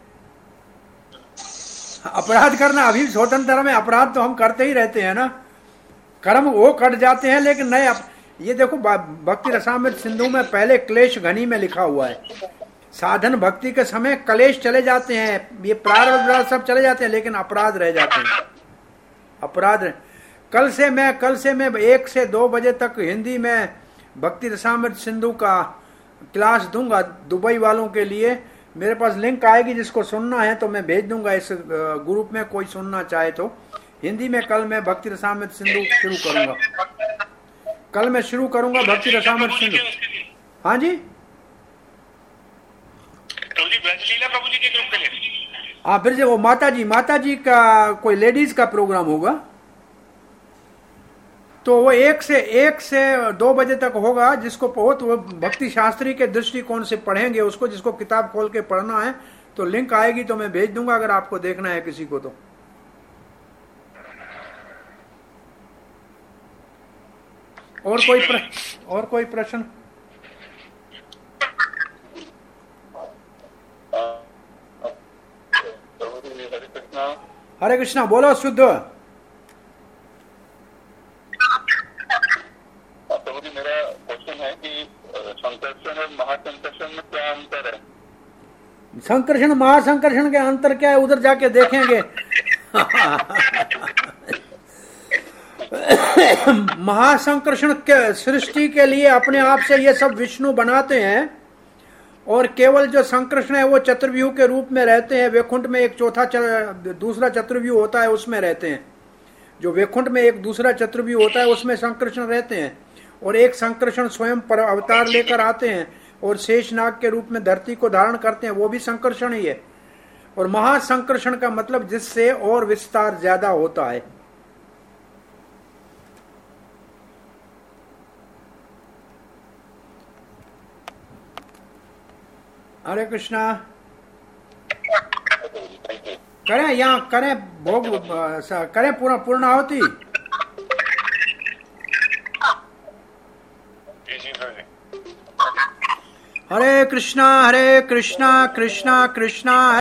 अपराध करना, अभी स्वतंत्र में अपराध तो हम करते ही रहते हैं ना। कर्म वो कट जाते हैं, लेकिन नए ये देखो भक्ति रसामृत सिंधु में पहले क्लेश घनी में लिखा हुआ है, साधन भक्ति के समय क्लेश चले जाते हैं, ये प्रारब्ध सब चले जाते हैं, लेकिन अपराध रह जाते हैं। अपराध कल से मैं 1 से 2 बजे तक हिंदी में भक्ति रसामृत सिंधु का क्लास दूंगा दुबई वालों के लिए। मेरे पास लिंक आएगी, जिसको सुनना है तो मैं भेज दूंगा इस ग्रुप में, कोई सुनना चाहे तो। हिंदी में कल मैं भक्ति रसामृत सिंधु शुरू करूंगा। कल मैं शुरू करूंगा भक्ति रसामृत सिंधु। हाँ जी, प्रभु जी के ग्रुप के लिए। हाँ, फिर वो माता जी का कोई लेडीज का प्रोग्राम होगा, तो वो 1 से 2 बजे तक होगा। जिसको बहुत वो भक्ति शास्त्री के दृष्टिकोण से पढ़ेंगे उसको, जिसको किताब खोल के पढ़ना है तो लिंक आएगी तो मैं भेज दूंगा, अगर आपको देखना है किसी को तो। और कोई प्रश्न? हरे कृष्णा, बोलो शुद्ध। मेरा क्वेश्चन है कि संकर्षण और महासंकर्षण में क्या अंतर है? संकर्षण महासंकर्षण के अंतर क्या है, उधर जाके देखेंगे। महासंकर्षण के सृष्टि के लिए अपने आप से ये सब विष्णु बनाते हैं, और केवल जो संकर्षण है वो चतुर्व्यूह के रूप में रहते हैं। वैकुंठ में एक दूसरा चतुर्व्यूह होता है, उसमें रहते हैं। जो वैकुंठ में एक दूसरा चतुर्व्यूह होता है उसमें संकर्षण रहते हैं, और एक संकर्षण स्वयं पर अवतार लेकर आते हैं और शेषनाग के रूप में धरती को धारण करते हैं, वो भी संकर्षण ही है। और महासंकर्षण का मतलब जिससे और विस्तार ज्यादा होता है। हरे कृष्णा। करें यहाँ करें भोग, करें पूर्णाहुति। हरे कृष्णा कृष्णा कृष्णा